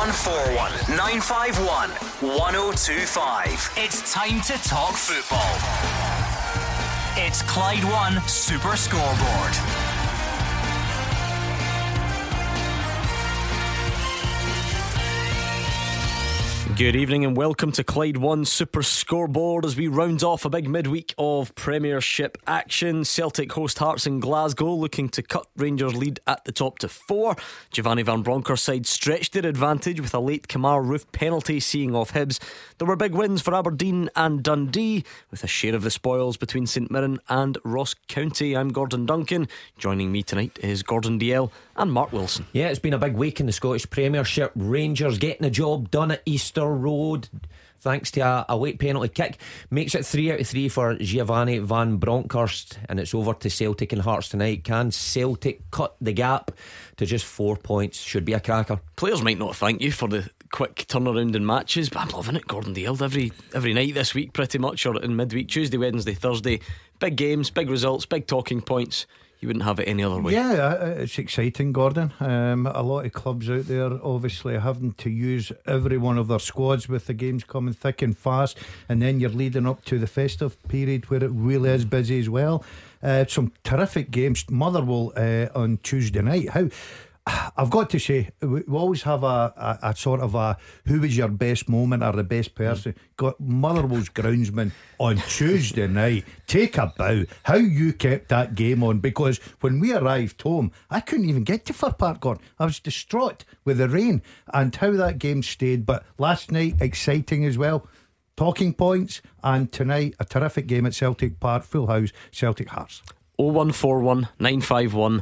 0141 951 1025. It's time to talk football. It's Clyde One Super Scoreboard. Good evening and welcome to Clyde One Super Scoreboard as we round off a big midweek of Premiership action. Celtic host Hearts in Glasgow, looking to cut Rangers' lead at the top to 4. Giovanni Van Bronckhorst's side stretched their advantage with a late Kemar Roofe penalty seeing off Hibs. There were big wins for Aberdeen and Dundee, with a share of the spoils between St Mirren and Ross County. I'm Gordon Duncan. Joining me tonight is Gordon Dalziel and Mark Wilson. Yeah, it's been a big week in the Scottish Premiership. Rangers getting the job done at Easter Road thanks to a late penalty kick. Makes it 3 out of 3 for Giovanni Van Bronckhorst, and it's over to Celtic and Hearts tonight. Can Celtic cut the gap to just 4 points? Should be a cracker. Players might not thank you for the quick turnaround in matches, but I'm loving it, Gordon Dalziel. Every night this week pretty much, or in midweek, Tuesday, Wednesday, Thursday. Big games, big results, big talking points. You wouldn't have it any other way. Yeah, it's exciting, Gordon. A lot of clubs out there obviously having to use every one of their squads with the games coming thick and fast, and then you're leading up to the festive period where it really is busy as well. Some terrific games. Motherwell on Tuesday night. I've got to say, we always have a sort of a who was your best moment or the best person. Got Motherwell's groundsman on Tuesday night. Take a bow. How you kept that game on, because when we arrived home, I couldn't even get to Fir Park, Gordon. I was distraught with the rain and how that game stayed. But last night, exciting as well. Talking points. And tonight, a terrific game at Celtic Park. Full house, Celtic Hearts. 0141 951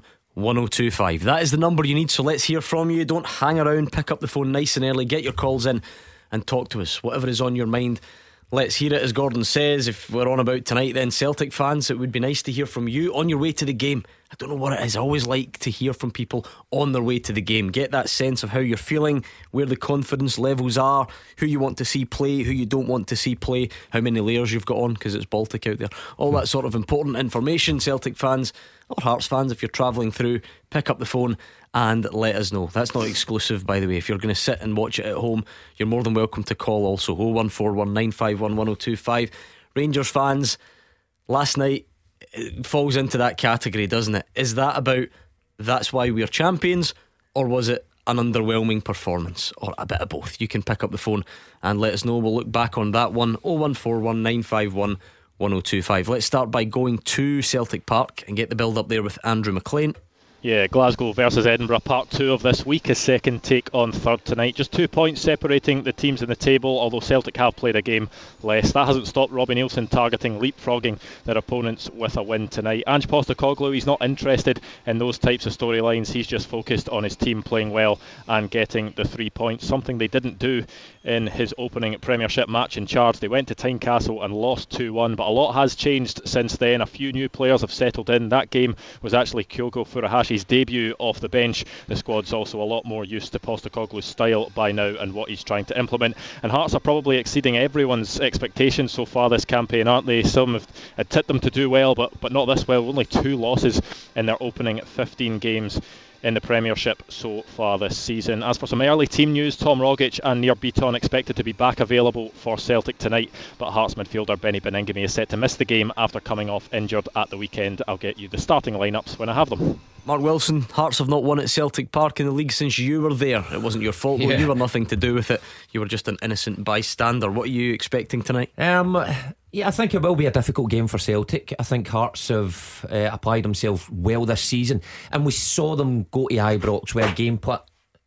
1025. That is the number you need, so let's hear from you. Don't hang around, pick up the phone nice and early, get your calls in and talk to us. Whatever is on your mind, let's hear it. As Gordon says, if we're on about tonight, then Celtic fans, it would be nice to hear from you on your way to the game. I don't know what it is, I always like to hear from people on their way to the game. Get that sense of how you're feeling, where the confidence levels are, who you want to see play, who you don't want to see play, how many layers you've got on, because it's Baltic out there. All that sort of important information. Celtic fans or Hearts fans, if you're travelling through, pick up the phone and let us know. That's not exclusive, by the way. If you're going to sit and watch it at home, you're more than welcome to call also. 0141 951 1025. Rangers fans, last night, it falls into that category, doesn't it? Is that about that's why we're champions, or was it an underwhelming performance, or a bit of both? You can pick up the phone and let us know. We'll look back on that one. 0141 951 1025. Let's start by going to Celtic Park and get the build up there with Andrew McLean. Yeah, Glasgow versus Edinburgh, part 2 of this week. A second take on third tonight. Just 2 points separating the teams in the table, although Celtic have played a game less. That hasn't stopped Robbie Neilson targeting, leapfrogging their opponents with a win tonight. Ange Postecoglou, he's not interested in those types of storylines. He's just focused on his team playing well and getting the 3 points, something they didn't do in his opening Premiership match in charge. They went to Tynecastle and lost 2-1, but a lot has changed since then. A few new players have settled in. That game was actually Kyogo Furahashi's debut off the bench. The squad's also a lot more used to Postecoglou's style by now and what he's trying to implement. And Hearts are probably exceeding everyone's expectations so far this campaign, aren't they? Some have tipped them to do well, but not this well. Only 2 losses in their opening 15 games in the Premiership so far this season. As for some early team news, Tom Rogic and Nir Bitton expected to be back available for Celtic tonight, but Hearts midfielder Benny Beningame is set to miss the game after coming off injured at the weekend. I'll get you the starting lineups when I have them. Mark Wilson, Hearts have not won at Celtic Park in the league since you were there. It wasn't your fault, though. You were nothing to do with it. You were just an innocent bystander. What are you expecting tonight? Yeah, I think it will be a difficult game for Celtic. I think Hearts have applied themselves well this season, and we saw them go to Ibrox where gameplay.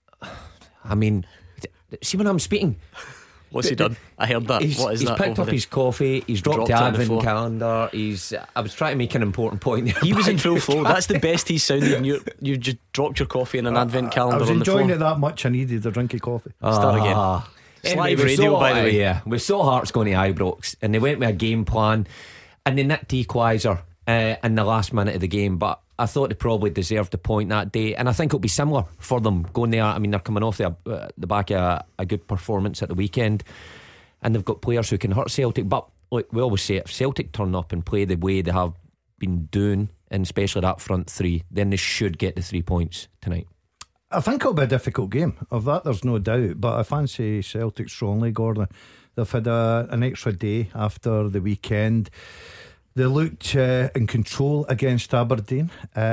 I mean, see when I'm speaking. What's he done? I heard that. What is he's that? He's picked up his coffee. He's dropped the advent calendar. I was trying to make an important point there. He was in full flow. That's the best he's sounded. And you just dropped your coffee in an advent calendar. I was on the enjoying floor. it that much. I needed a drink of coffee. Start again. It's live radio, by the way. Yeah, we saw Hearts going to Ibrox, and they went with a game plan, and they nicked equaliser in the last minute of the game. But I thought they probably deserved the point that day, and I think it'll be similar for them going there. I mean, they're coming off the back of a good performance at the weekend, and they've got players who can hurt Celtic. But look, we always say, if Celtic turn up and play the way they have been doing, and especially that front three, then they should get the 3 points tonight. I think it'll be a difficult game. Of that there's no doubt. But I fancy Celtic strongly, Gordon. They've had an extra day after the weekend. They looked in control against Aberdeen.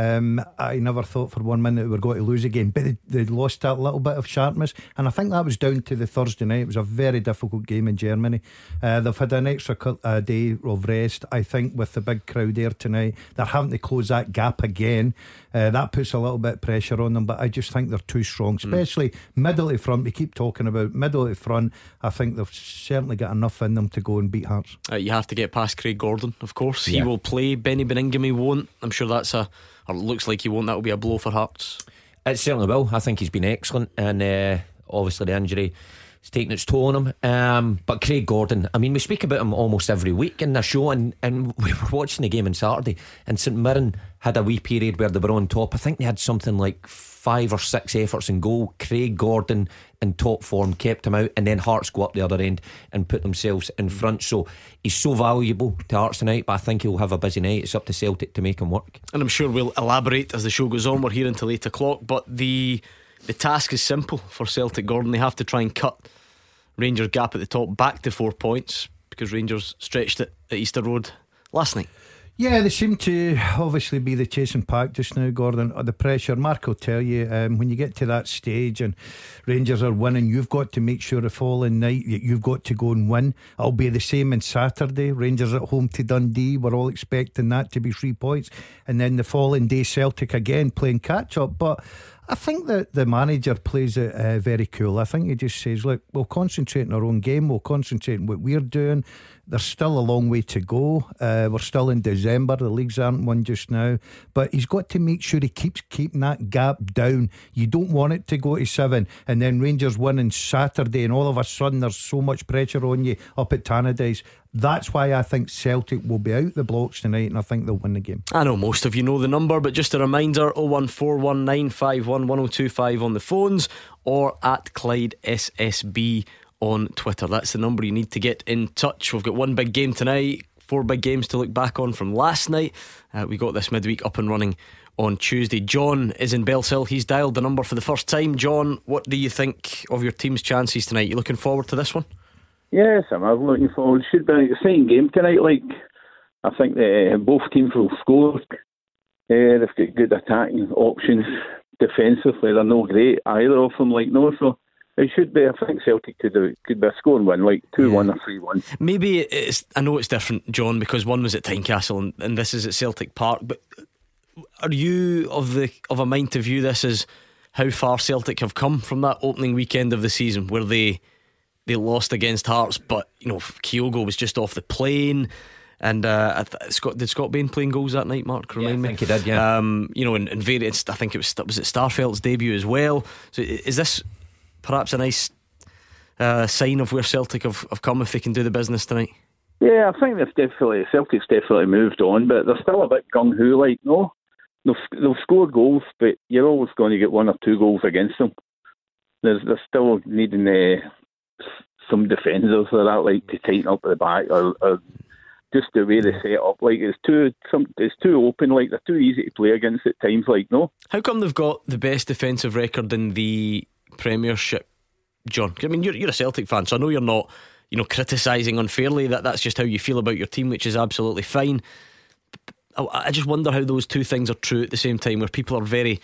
I never thought for 1 minute they were going to lose again, but they lost that little bit of sharpness, and I think that was down to the Thursday night. It was a very difficult game in Germany. They've had an extra day of rest. I think with the big crowd there tonight, they're having to close that gap again. That puts a little bit of pressure on them, but I just think they're too strong, especially middle to front. We keep talking about middle to front. I think they've certainly got enough in them to go and beat Hearts. You have to get past Craig Gordon, of course. He will play. Benny Benningham he won't. I'm sure or it looks like he won't. That will be a blow for Hearts. It certainly will. I think he's been excellent, and obviously the injury has taken its toll on him. But Craig Gordon, I mean, we speak about him almost every week in the show, and we were watching the game on Saturday, and St Mirren had a wee period where they were on top. I think they had something like 5 or 6 efforts in goal. Craig Gordon in top form kept him out, and then Hearts go up the other end and put themselves in front. So he's so valuable to Hearts tonight, but I think he'll have a busy night. It's up to Celtic to make him work, and I'm sure we'll elaborate as the show goes on. We're here until 8 o'clock, but the task is simple for Celtic, Gordon. They have to try and cut Rangers' gap at the top back to 4 points, because Rangers stretched it at Easter Road last night. Yeah, they seem to obviously be the chasing pack just now, Gordon. The pressure, Mark will tell you, when you get to that stage and Rangers are winning, you've got to make sure the following night you've got to go and win. It'll be the same on Saturday. Rangers at home to Dundee, we're all expecting that to be 3 points, and then the following day Celtic again playing catch up. But I think that the manager plays it very cool. I think he just says, look, we'll concentrate on our own game, we'll concentrate on what we're doing. There's still a long way to go. We're still in December. The leagues aren't won just now, but he's got to make sure he keeps keeping that gap down. You don't want it to go to 7 and then Rangers win on Saturday and all of a sudden there's so much pressure on you up at Tannadice. That's why I think Celtic will be out the blocks tonight, and I think they'll win the game. I know most of you know the number, but just a reminder, 01419511025 on the phones, or at Clyde SSB on Twitter. That's the number you need to get in touch. We've got one big game tonight, 4 big games to look back on from last night. We got this midweek up and running on Tuesday. John is in Bellshill. He's dialed the number for the first time. John, what do you think of your team's chances tonight? You looking forward to this one? Yes, I'm looking forward. It should be an exciting game tonight. I think both teams will score. They've got good attacking options. Defensively, they're no great either of them. So it should be. I think Celtic could be a score and win, 2-1 or 3-1. Maybe I know it's different, John, because one was at Tynecastle and this is at Celtic Park. But are you of a mind to view this as how far Celtic have come from that opening weekend of the season, where they lost against Hearts, but Kyogo was just off the plane, and did Scott Bain playing goals that night? Mark, remind me. I think he did. Yeah. In various, I think was it Starfelt's debut as well. So is this perhaps a nice sign of where Celtic have come if they can do the business tonight? Yeah, I think Celtic's definitely moved on, but they're still a bit gung ho. No, they'll score goals, but you're always going to get 1 or 2 goals against them. They're still needing some defenders to tighten up the back, or just the way they set up. It's too open. They're too easy to play against at times. No. How come they've got the best defensive record in the Premiership, John? I mean, you're a Celtic fan, so I know you're not criticising unfairly. That's just how you feel about your team, which is absolutely fine. I just wonder how those two things are true at the same time, where people are very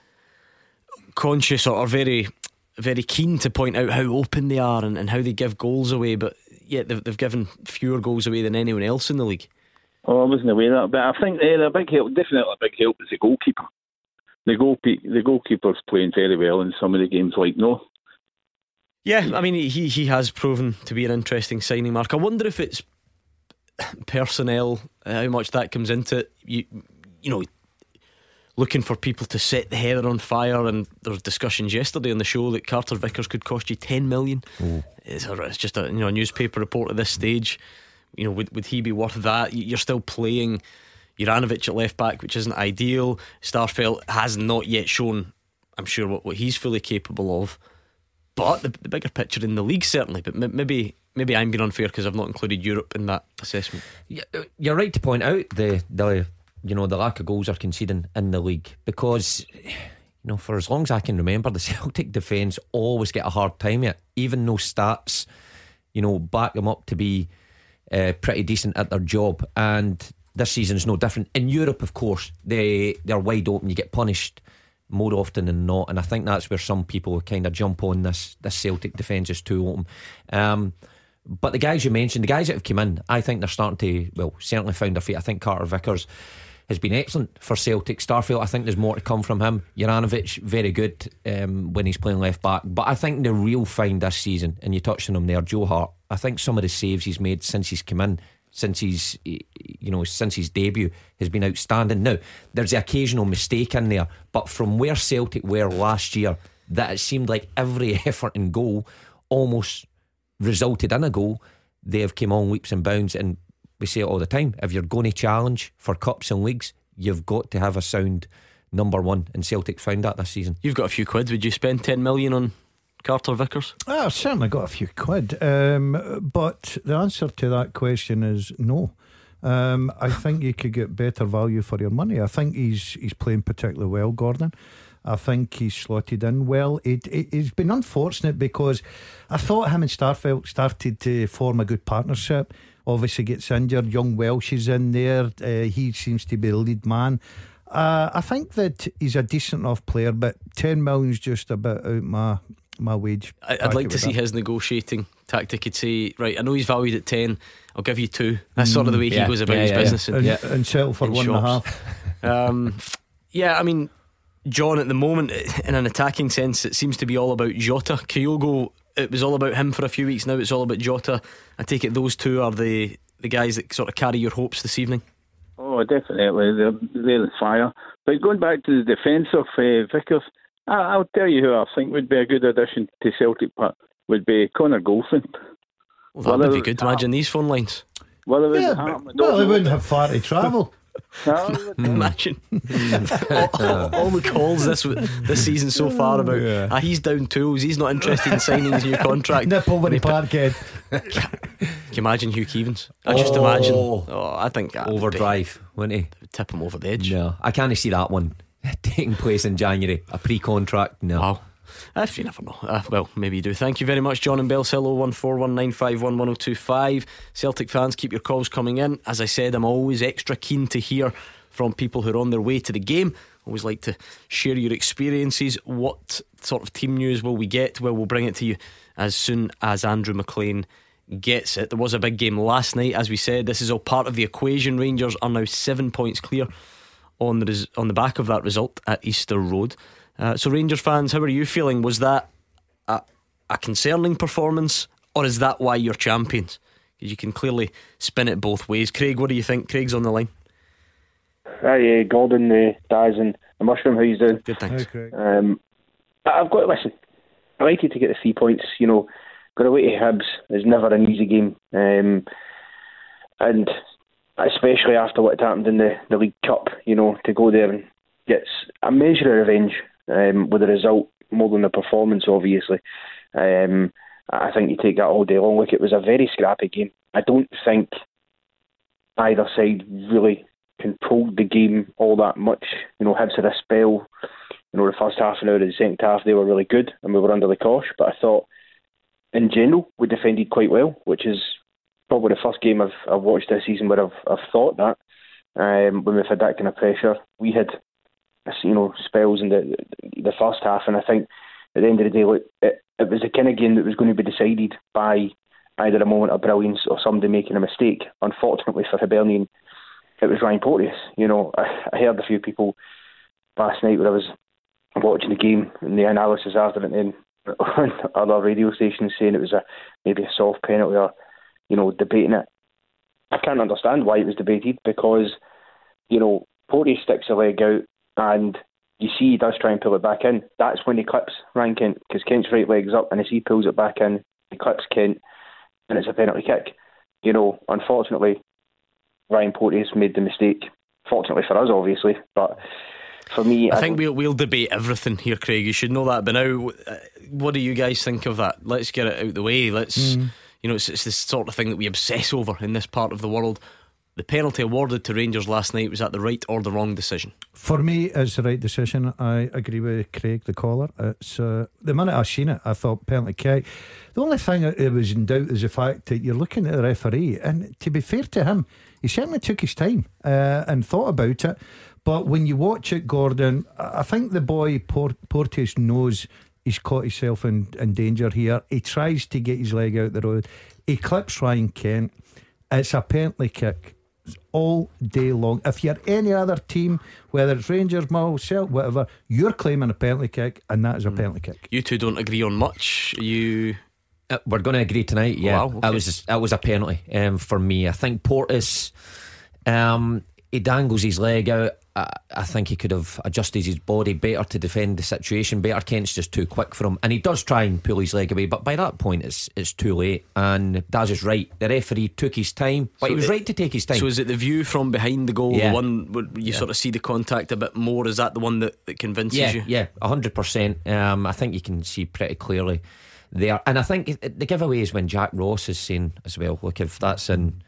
conscious or very, very keen to point out how open they are and how they give goals away, but yet they've given fewer goals away than anyone else in the league. Oh, I wasn't aware of that, but I think a big help, definitely a big help, is the goalkeeper. The goalkeeper's playing very well in some of the games. No. Yeah, I mean he has proven to be an interesting signing, Mark. I wonder if it's personnel, how much that comes into it. You know, looking for people to set the heather on fire, and there was discussions yesterday on the show that Carter Vickers could cost you 10 million. It's just a newspaper report at this stage. Would he be worth that? You're still playing Juranovic at left back, which isn't ideal. Starfelt has not yet shown, I'm sure, what he's fully capable of. But the bigger picture in the league, certainly. But maybe I'm being unfair because I've not included Europe in that assessment. You're right to point out the lack of goals are conceding in the league, because for as long as I can remember, the Celtic defence always get a hard time at, even though stats, back them up to be pretty decent at their job. And this season is no different. In Europe, of course, they're wide open. You get punished more often than not, and I think that's where some people kind of jump on this Celtic defence is too open. But the guys you mentioned, the guys that have come in, I think they're starting to, well, certainly found their feet. I think Carter Vickers has been excellent for Celtic. Starfield, I think there's more to come from him. Juranovic, very good when he's playing left back. But I think the real find this season, and you touched on him there, Joe Hart, I think some of the saves he's made since he's come in, since his debut, has been outstanding. Now, there's the occasional mistake in there, but from where Celtic were last year, that it seemed like every effort and goal almost resulted in a goal. They have come on leaps and bounds, and we say it all the time, if you're going to challenge for cups and leagues, you've got to have a sound number one, and Celtic found that this season. You've got a few quid. Would you spend 10 million on Carter Vickers? I've certainly got a few quid, but the answer to that question is no. I think you could get better value for your money. I think he's playing particularly well, Gordon. I think he's slotted in well. It's been unfortunate because I thought him and Starfelt started to form a good partnership. Obviously gets injured. Young Welsh is in there. He seems to be the lead man. I think that he's a decent enough player, but 10 million's just a bit out my wage. I'd like to see his negotiating tactic. He'd say, right, I know he's valued at 10, I'll give you 2. That's sort of the way he goes about his business. And settle for 1.5. Yeah, I mean, John, at the moment, in an attacking sense, it seems to be all about Jota. Kyogo, it was all about him for a few weeks. Now it's all about Jota. I take it those two are the guys that sort of carry your hopes this evening. Oh, definitely. They're the fire. But going back to the defence of Vickers, I'll tell you who I think would be a good addition to Celtic would be Connor Goldson. Well, that would be good. Imagine these phone lines. Well, they wouldn't have far to travel. Imagine all the calls this season so far about he's down tools, he's not interested in signing his new contract. Nip over the parkhead. Can you imagine Hugh Keevins? I just imagine. I think that overdrive, wouldn't he? Tip him over the edge. No, I can't see that one taking place in January. A pre-contract. No. Wow. If you never know. Well, maybe you do. Thank you very much, John and Bellshill. 01419511025. Celtic fans, keep your calls coming in. As I said, I'm always extra keen to hear from people who are on their way to the game. Always like to share your experiences. What sort of team news will we get? Well, we'll bring it to you as soon as Andrew McLean gets it. There was a big game last night. As we said, this is all part of the equation. Rangers are now 7 points clear on the back of that result at Easter Road. So Rangers fans, how are you feeling? Was that a concerning performance, or is that why you're champions? Because you can clearly spin it both ways. Craig, what do you think? Craig's on the line. Hi, Gordon, Daz and the Mushroom, how you doing? Good, thanks. Hi, Craig. I've got to listen. I like you to get the 3 points. Got away to Hibs is never an easy game, and especially after what had happened in the League Cup. To go there and get a measure of revenge. With the result more than the performance, obviously. I think you take that all day long. Look, it was a very scrappy game. I don't think either side really controlled the game all that much. Hibs had a spell. The first half an hour of the second half they were really good and we were under the cosh. But I thought, in general, we defended quite well, which is probably the first game I've watched this season where I've thought that. When we've had that kind of pressure, we had spells in the first half, and I think at the end of the day, it was the kind of game that was going to be decided by either a moment of brilliance or somebody making a mistake. Unfortunately for Hibernian, it was Ryan Porteous. I heard a few people last night when I was watching the game and the analysis after it, and on other radio stations saying it was maybe a soft penalty or debating it. I can't understand why it was debated, because Porteous sticks a leg out and you see he does try and pull it back in. That's when he clips Ryan Kent, because Kent's right leg's up, and as he pulls it back in, he clips Kent, and it's a penalty kick. Unfortunately, Ryan Porteous made the mistake. Fortunately for us, obviously, but for me, I think we'll debate everything here, Craig. You should know that. But now, what do you guys think of that? Let's get it out the way. Let's, it's this sort of thing that we obsess over in this part of the world. the penalty awarded to Rangers last night, was that the right or the wrong decision? For me, it's the right decision. I agree with Craig, the caller. It's the minute I seen it, I thought penalty kick. The only thing that was in doubt is the fact that you're looking at the referee, and to be fair to him, he certainly took his time and thought about it. But when you watch it, Gordon, I think the boy Porteous knows he's caught himself in danger here. He tries to get his leg out the road. He clips Ryan Kent. It's a penalty kick all day long. If you're any other team, whether it's Rangers, Mull, Celtic, whatever, you're claiming a penalty kick, and that is a penalty kick. You two don't agree on much. We're going to agree tonight. Yeah, wow, okay. That was a penalty for me. I think Porteous, he dangles his leg out. I think he could have adjusted his body better to defend the situation better. Kent's just too quick for him, and he does try and pull his leg away, but by that point it's too late. And Daz is right, the referee took his time, but he was right to take his time. So is it the view from behind the goal, the one where you sort of see the contact a bit more? Is that the one that convinces you? Yeah, 100%. I think you can see pretty clearly there. And I think the giveaway is when Jack Ross is saying as well, look, if that's in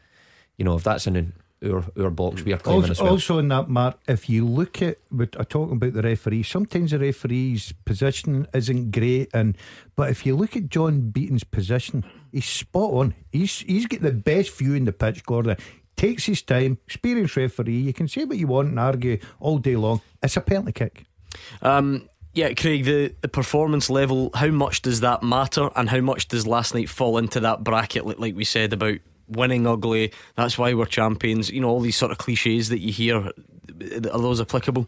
our box, we are claiming as well. Also in that, Mark, if you look at talking about the referee, sometimes the referee's position isn't great, but if you look at John Beaton's position, he's spot on. He's got the best view in the pitch, Gordon. Takes his time, experienced referee. You can say what you want and argue all day long. It's a penalty kick. Yeah, Craig, the performance level, how much does that matter, and how much does last night fall into that bracket, like we said about winning ugly, that's why we're champions, all these sort of cliches that you hear, are those applicable?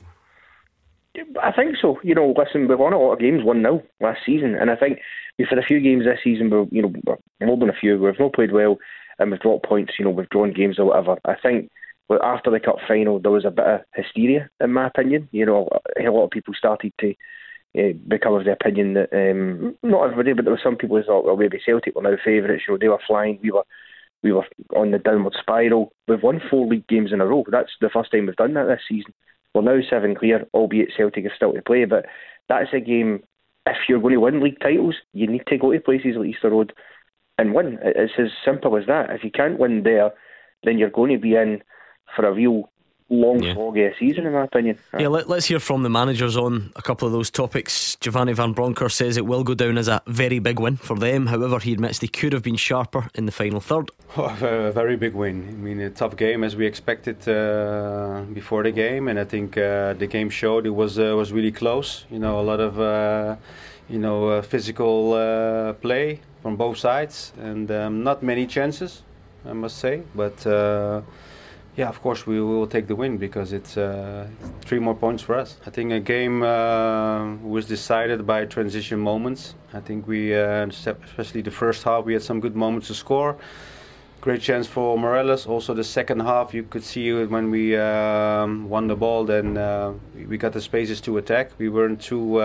I think so. Listen, we've won a lot of games 1-0 last season, and I think we've had a few games this season where, more than a few, we've not played well and we've dropped points, we've drawn games or whatever. I think after the cup final there was a bit of hysteria, in my opinion. A lot of people started to become of the opinion that not everybody, but there were some people who thought, well, maybe Celtic were now favourites. They were flying, we were on the downward spiral. We've won 4 league games in a row. That's the first time we've done that this season. We're now 7 clear, albeit Celtic is still to play, but that's a game, if you're going to win league titles, you need to go to places like Easter Road and win. It's as simple as that. If you can't win there, then you're going to be in for a real long slog of a season, in my opinion. Yeah, let's hear from the managers on a couple of those topics. Giovanni Van Bronckhorst says it will go down as a very big win for them. However, he admits they could have been sharper in the final third. A very big win. I mean, a tough game as we expected before the game, and I think the game showed it was really close. A lot of physical play from both sides, and not many chances, I must say, but. Yeah, of course we will take the win because it's 3 more points for us. I think a game was decided by transition moments. I think we, especially the first half, we had some good moments to score. Great chance for Morelos. Also the second half, you could see when we won the ball, then we got the spaces to attack. We weren't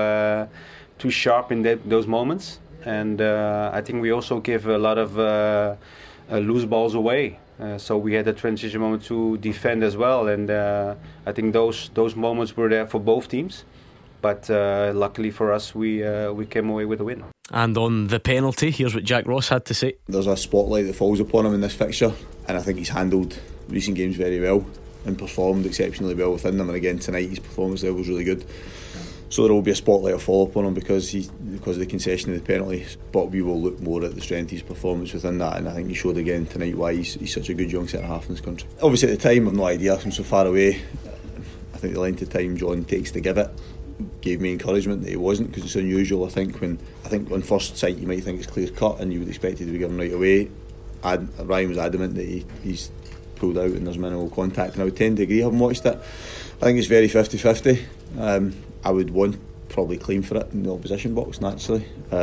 too sharp in those moments. And I think we also give a lot of loose balls away. So we had a transition moment to defend as well, and I think those moments were there for both teams. But luckily for us, we came away with a win. And on the penalty, here's what Jack Ross had to say. There's a spotlight that falls upon him in this fixture, and I think he's handled recent games very well and performed exceptionally well within them. And again tonight, his performance level was really good. So there will be a spotlight to fall upon him because of the concession of the penalty. But we will look more at the strength of his performance within that, and I think he showed again tonight why he's such a good young centre half in this country. Obviously at the time I've no idea, from so far away. I think the length of time John takes to give it gave me encouragement that he wasn't, because it's unusual. I think on first sight you might think it's clear cut and you would expect it to be given right away. Ryan was adamant that he's pulled out and there's minimal contact, and I would tend to agree, having watched it. I think it's very 50-50. I would probably claim for it in the opposition box naturally,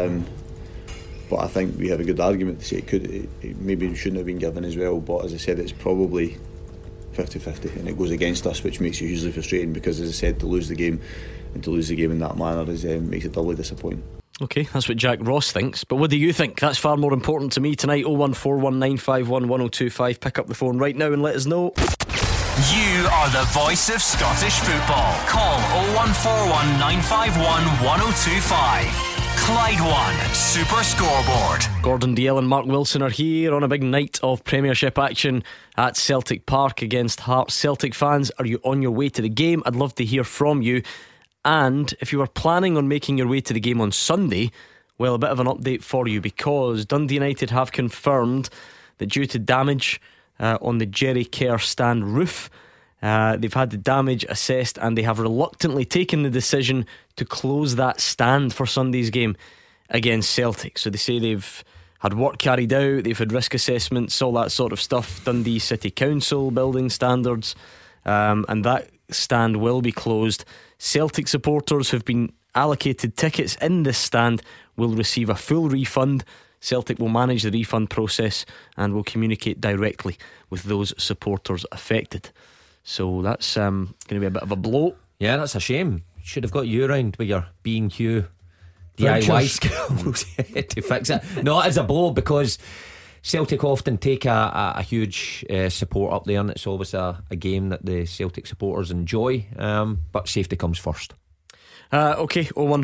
but I think we have a good argument to say it maybe shouldn't have been given as well. But as I said, it's probably 50-50, and it goes against us, which makes it hugely frustrating because, as I said, to lose the game in that manner makes it doubly disappointing. Okay, that's what Jack Ross thinks, but what do you think? That's far more important to me tonight. 01419511025. Pick up the phone right now and let us know. You are the voice of Scottish football. Call 0141 951 1025. Clyde One Super Scoreboard. Gordon Dalziel and Mark Wilson are here on a big night of Premiership action at Celtic Park against Hearts. Celtic fans, are you on your way to the game? I'd love to hear from you. And if you were planning on making your way to the game on Sunday, well, a bit of an update for you, because Dundee United have confirmed that due to damage on the Jerry Kerr stand roof, they've had the damage assessed and they have reluctantly taken the decision to close that stand for Sunday's game against Celtic. So they say they've had work carried out, they've had risk assessments, all that sort of stuff, Dundee City Council building standards, and that stand will be closed. Celtic supporters who've been allocated tickets in this stand will receive a full refund. Celtic will manage the refund process and will communicate directly with those supporters affected. So that's going to be a bit of a blow. Yeah, that's a shame. Should have got you around with your B&Q DIY skills to fix it. No, it is a blow, because Celtic often take a huge support up there, and it's always a game that the Celtic supporters enjoy, but safety comes first. Okay,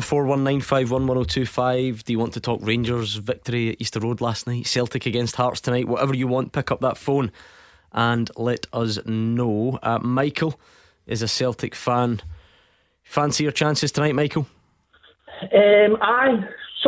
01419511025. Do you want to talk Rangers victory at Easter Road last night, Celtic against Hearts tonight? Whatever you want, pick up that phone and let us know. Michael is a Celtic fan. Fancy your chances tonight, Michael? Aye.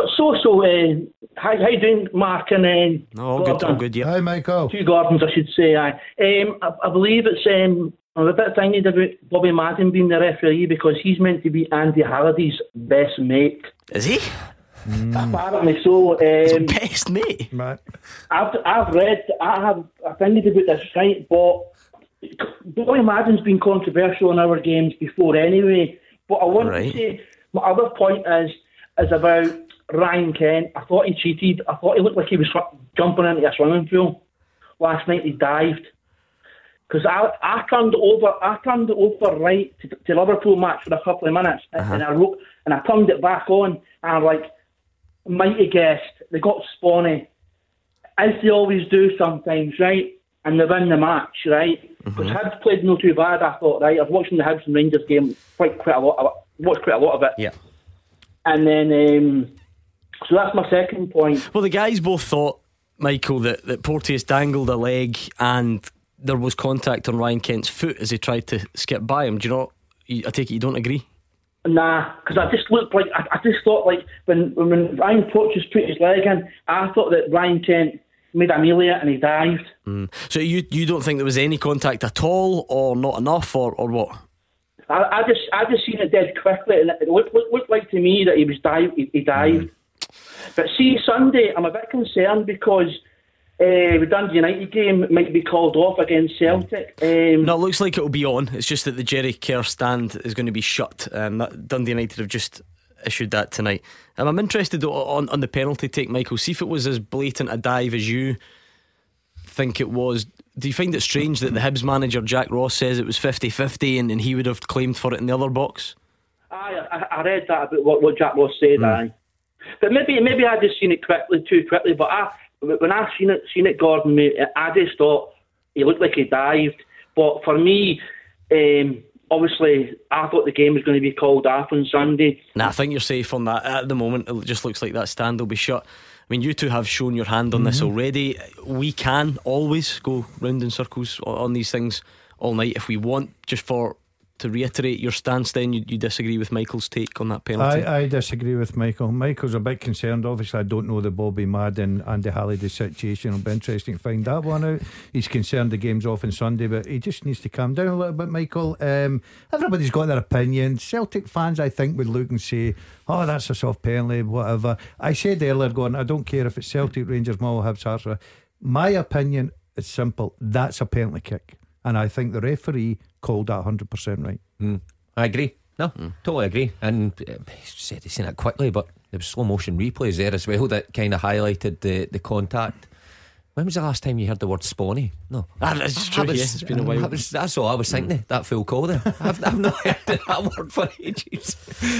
How you doing, Mark and all good, yeah. Hi, Michael. Two Gordons, I should say. Aye. I believe it's I'm a bit thinking about Bobby Madden being the referee, because he's meant to be Andy Halliday's best mate. Is he? Apparently so. Best mate. Right. I've read. I have thinking about this, right? But Bobby Madden's been controversial in our games before, anyway. But I want to say my other point is about Ryan Kent. I thought he cheated. I thought he looked like he was jumping into a swimming pool last night. He dived. Because I turned it over right to Liverpool match for a couple of minutes, and I turned it back on, and I'm like, mighty guessed, they got Spawny, as they always do sometimes, right? And they win the match, right? Because Hibs played not too bad, I thought, right? I've watched the Hibs and Rangers game quite a lot. Watched quite a lot of it. Yeah. And then, so that's my second point. Well, the guys both thought, Michael, that Porteous dangled a leg and there was contact on Ryan Kent's foot as he tried to skip by him. Do you know? I take it you don't agree? Nah, because I just looked like I just thought like when Ryan Porteous put his leg in, I thought that Ryan Kent made a melee and he dived. So you don't think there was any contact at all, or not enough, or what? I just seen it dead quickly, and it looked like to me that he dived. But see, Sunday I'm a bit concerned because the Dundee United game might be called off against Celtic. No, it looks like it'll be on. It's just that the Jerry Kerr stand is going to be shut. Dundee United have just issued that tonight. I'm interested on the penalty take, Michael. See if it was as blatant a dive as you think it was. Do you find it strange that the Hibs manager Jack Ross says it was 50-50 and he would have claimed for it in the other box? I read that about what Jack Ross said. But maybe I just seen it too quickly. But when I seen it, Gordon, mate, I just thought he looked like he dived. But for me, obviously, I thought the game was going to be called off on Sunday. Nah, I think you're safe on that. At the moment, it just looks like that stand will be shut. I mean, you two have shown your hand on this already. We can always go round in circles on these things all night if we want. Just to reiterate your stance, then you disagree with Michael's take on that penalty? I disagree with Michael. Michael's a bit concerned. Obviously, I don't know the Bobby Madden and the Halliday situation. It'll be interesting to find that one out. He's concerned the game's off on Sunday, but he just needs to calm down a little bit, Michael. Everybody's got their opinion. Celtic fans, I think, would look and say, oh, that's a soft penalty, whatever. I said earlier, Gordon, I don't care if it's Celtic, Rangers, Mull, Hibs, Hearts. My opinion is simple. That's a penalty kick, and I think the referee called that 100% right. I agree. No, totally agree. And he said he's seen it quickly, but there was slow motion replays there as well that kind of highlighted the contact. When was the last time you heard the word Spawny? No, that's true. It's been a while. That's all I was thinking. That full call there. I've not heard that word for ages.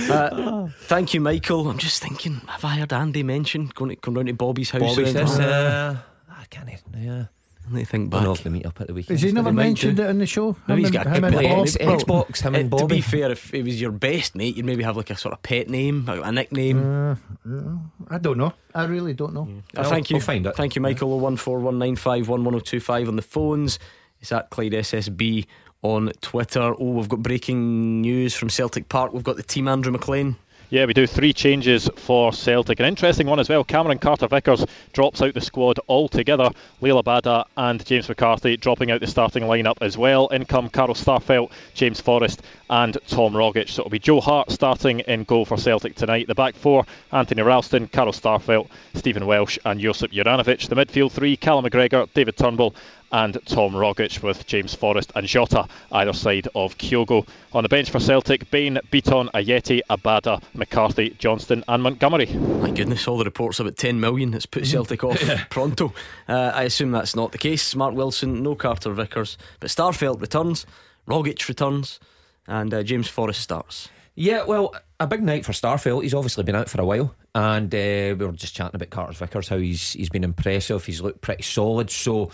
Thank you, Michael. I'm just thinking, have I heard Andy mention going to come round to Bobby's house? I can't. Yeah. Let me think Don't know back. if they meet up at the weekend. Has he never They might mentioned do. it in the show? Maybe he's got a pet name. Xbox, him and To Bobby. be fair, if it was your best mate, you'd maybe have like a sort of pet name, a nickname. I don't know. I really don't know. Thank you. I'll find it. Thank you, Michael. 01419511025 on the phones. It's at Clyde SSB on Twitter. Oh, we've got breaking news from Celtic Park. We've got the team Andrew McLean. Yeah, we do 3 changes for Celtic. An interesting one as well. Cameron Carter-Vickers drops out the squad altogether. Leila Bada and James McCarthy dropping out the starting lineup as well. In come Carl Starfelt, James Forrest and Tom Rogic. So it'll be Joe Hart starting in goal for Celtic tonight. The back 4, Anthony Ralston, Carl Starfelt, Stephen Welsh and Josip Juranovic. The midfield 3, Callum McGregor, David Turnbull and Tom Rogic, with James Forrest and Jota either side of Kyogo. On the bench for Celtic, Bain, Beaton, Ayeti, Abada, McCarthy, Johnston and Montgomery. My goodness, all the reports about 10 million. It's put Celtic off pronto. I assume that's not the case. Mark Wilson, no Carter Vickers, but Starfelt returns, Rogic returns and James Forrest starts. Yeah, well, a big night for Starfelt. He's obviously been out for a while, and we were just chatting about Carter Vickers, how he's been impressive. He's looked pretty solid. So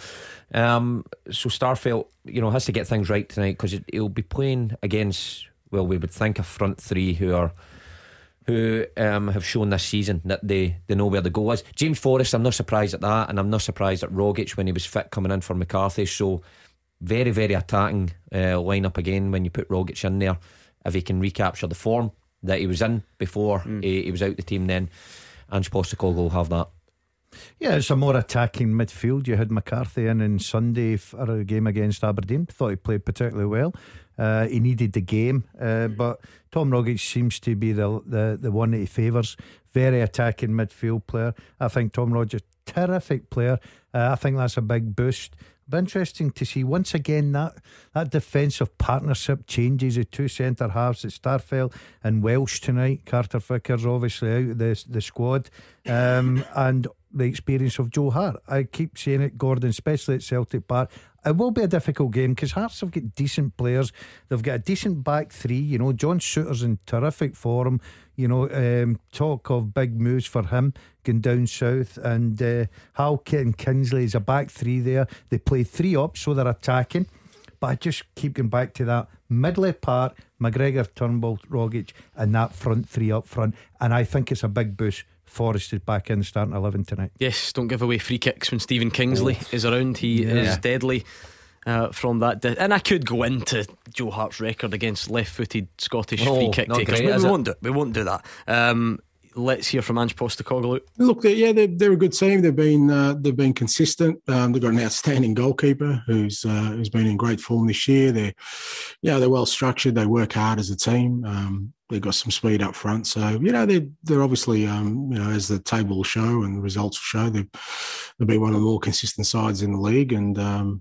Starfelt, has to get things right tonight, because he'll be playing against, well, we would think a front 3 who have shown this season that they know where the goal is. James Forrest, I'm not surprised at that, and I'm not surprised at Rogic when he was fit coming in for McCarthy. So very, very attacking lineup again when you put Rogic in there. If he can recapture the form that he was in before he was out the team, then Ange Postecoglou will have that. Yeah, it's a more attacking midfield. You had McCarthy in Sunday for a game against Aberdeen. Thought he played particularly well. He needed the game, but Tom Rogic seems to be the one that he favours. Very attacking midfield player. I think Tom Rogic, terrific player. I think that's a big boost. Be interesting to see once again that defensive partnership changes. The 2 centre halves at Starfelt and Welsh tonight. Carter Vickers obviously out of the squad, and the experience of Joe Hart. I keep saying it, Gordon, especially at Celtic Park. It will be a difficult game because Hearts have got decent players. They've got a decent back 3. John Souttar's in terrific form. Talk of big moves for him going down south, and Halkett and Kingsley is a back 3 there. They play 3 up, so they're attacking. But I just keep going back to that middle part: McGregor, Turnbull, Rogic, and that front 3 up front. And I think it's a big boost. Forrest is back in starting 11 tonight. Yes, don't give away free kicks when Stephen Kingsley is around. He is deadly from that. And I could go into Joe Hart's record against left-footed Scottish free kick takers. We won't do that. Let's hear from Ange Postecoglou. Look, they're a good team. They've been consistent. They've got an outstanding goalkeeper who's been in great form this year. They're well structured. They work hard as a team. They've got some speed up front. So they're obviously as the table will show and the results will show, they'll be one of the more consistent sides in the league. And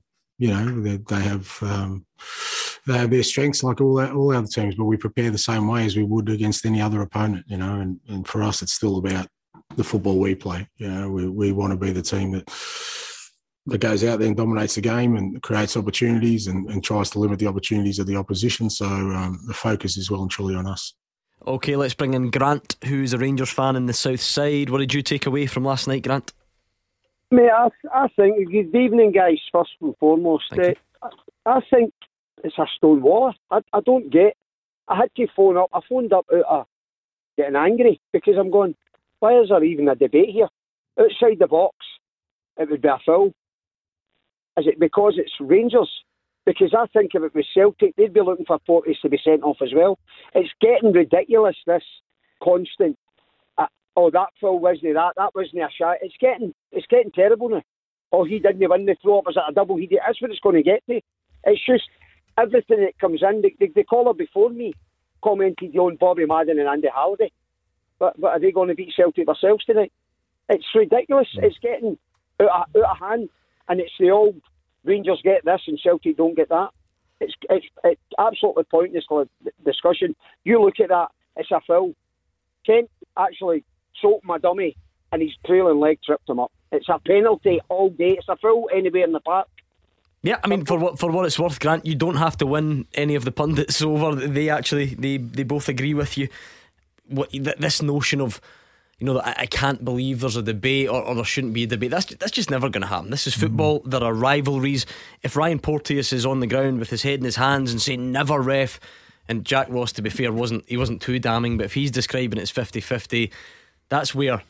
they have their strengths like all other teams, but we prepare the same way as we would against any other opponent, and for us it's still about the football we play. We want to be the team that goes out there and dominates the game and creates opportunities and tries to limit the opportunities of the opposition. So the focus is well and truly on us. Okay, let's bring in Grant, who's a Rangers fan in the south side. What did you take away from last night, Grant? Mate, I think, good evening guys, first and foremost. I think it's a stone wall. I don't get. I had to phone up. I phoned up out of getting angry because I'm going, why is there even a debate here? Outside the box, it would be a foul. Is it because it's Rangers? Because I think if it was Celtic, they'd be looking for Porteous to be sent off as well. It's getting ridiculous, this constant. That foul wasn't that wasn't a shot. It's getting terrible now. He didn't win the throw up. Was it a double? That's what it's going to get to. It's just everything that comes in. The caller before me commented on Bobby Madden and Andy Halliday. But are they going to beat Celtic themselves tonight? It's ridiculous. It's getting out of hand, and it's the old Rangers get this and Celtic don't get that. It's absolutely pointless discussion. You look at that, it's a foul. Kent actually soaked my dummy and his trailing leg tripped him up. It's a penalty all day. It's a foul anywhere in the park. Yeah, I mean, for what it's worth, Grant, you don't have to win any of the pundits over. They both agree with you. This notion of you know, that I can't believe there's a debate or there shouldn't be a debate. That's just never going to happen. This is football. There are rivalries. If Ryan Porteous is on the ground with his head in his hands and saying never ref, and Jack Ross, to be fair, wasn't too damning, but if he's describing it's 50-50, that's where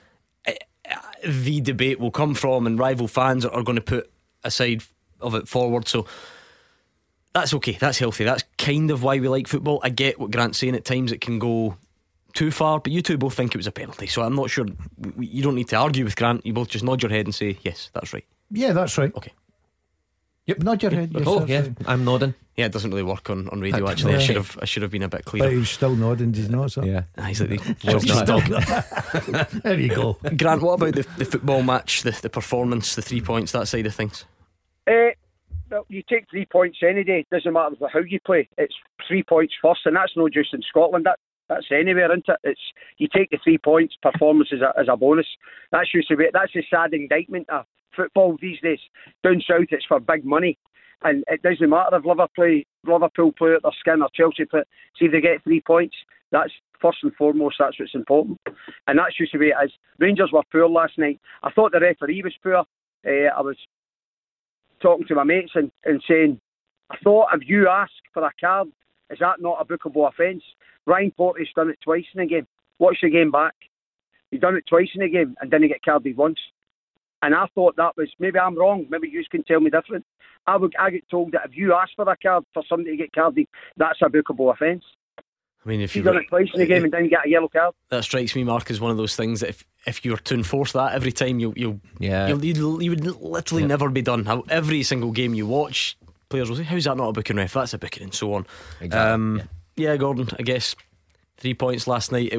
the debate will come from, and rival fans are going to put a side of it forward. So that's okay, that's healthy. That's kind of why we like football. I get what Grant's saying, at times it can go too far, but you two both think it was a penalty, so I'm not sure. You don't need to argue with Grant. You both just nod your head and say yes, that's right. Yeah, that's right. Okay. Yep, nod your head. Yes, yeah, right. I'm nodding. Yeah, it doesn't really work on radio. Actually, I should have been a bit clearer. But he was still nodding. Did he not? So? Yeah, he's like the dog. There you go. Grant, what about the football match, the performance, the 3 points, that side of things? Well, you take 3 points any day. It doesn't matter how you play. It's 3 points first, and that's not just in Scotland. That's anywhere, isn't it? It's you take the 3 points. Performance as a bonus. That's used to be. That's the sad indictment of football these days. Down south, it's for big money, and it doesn't matter if Liverpool play at their skin or Chelsea play. See if they get 3 points. That's first and foremost. That's what's important, and that's used to be it is. Rangers were poor last night. I thought the referee was poor. I was talking to my mates and saying, I thought if you ask for a card, is that not a bookable offence? Ryan Porteous done it twice in a game. Watch the game back. He done it twice in a game and didn't get carded once. And I thought that was, maybe I'm wrong, maybe you can tell me different. I get told that if you ask for a card for somebody to get carded, that's a bookable offence. I mean, if you done it twice in a game and didn't get a yellow card, that strikes me, Mark, as one of those things that if you were to enforce that every time, you would literally never be done. Every single game you watch, players will say, "How's that not a booking ref? That's a booking," and so on. Exactly. Yeah, Gordon, I guess 3 points last night.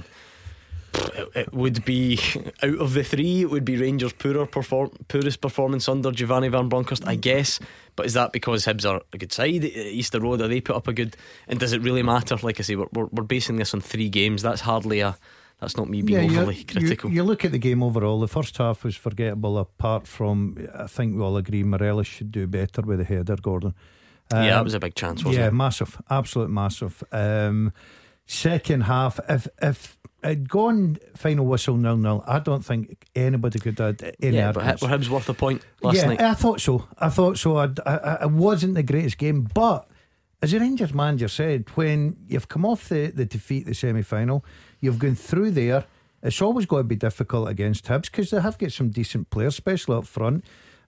It would be, out of the three, it would be Rangers' poorest performance under Giovanni Van Bronckhorst, I guess. But is that because Hibs are a good side? Easter Road, are they put up a good? And does it really matter? Like I say, we're basing this on 3 games. That's hardly that's not me being overly critical. You look at the game overall. The first half was forgettable, apart from, I think we all agree, Morelos should do better with the header, Gordon. Yeah, that was a big chance, wasn't it? Yeah, massive, absolute massive. Second half, if it'd gone final whistle 0-0, I don't think anybody could have any arguments. But were Hibs worth a point last night? I thought so. It wasn't the greatest game, but as the Rangers manager said, when you've come off the defeat, the semi-final, you've gone through there, it's always got to be difficult against Hibs because they have got some decent players, especially up front.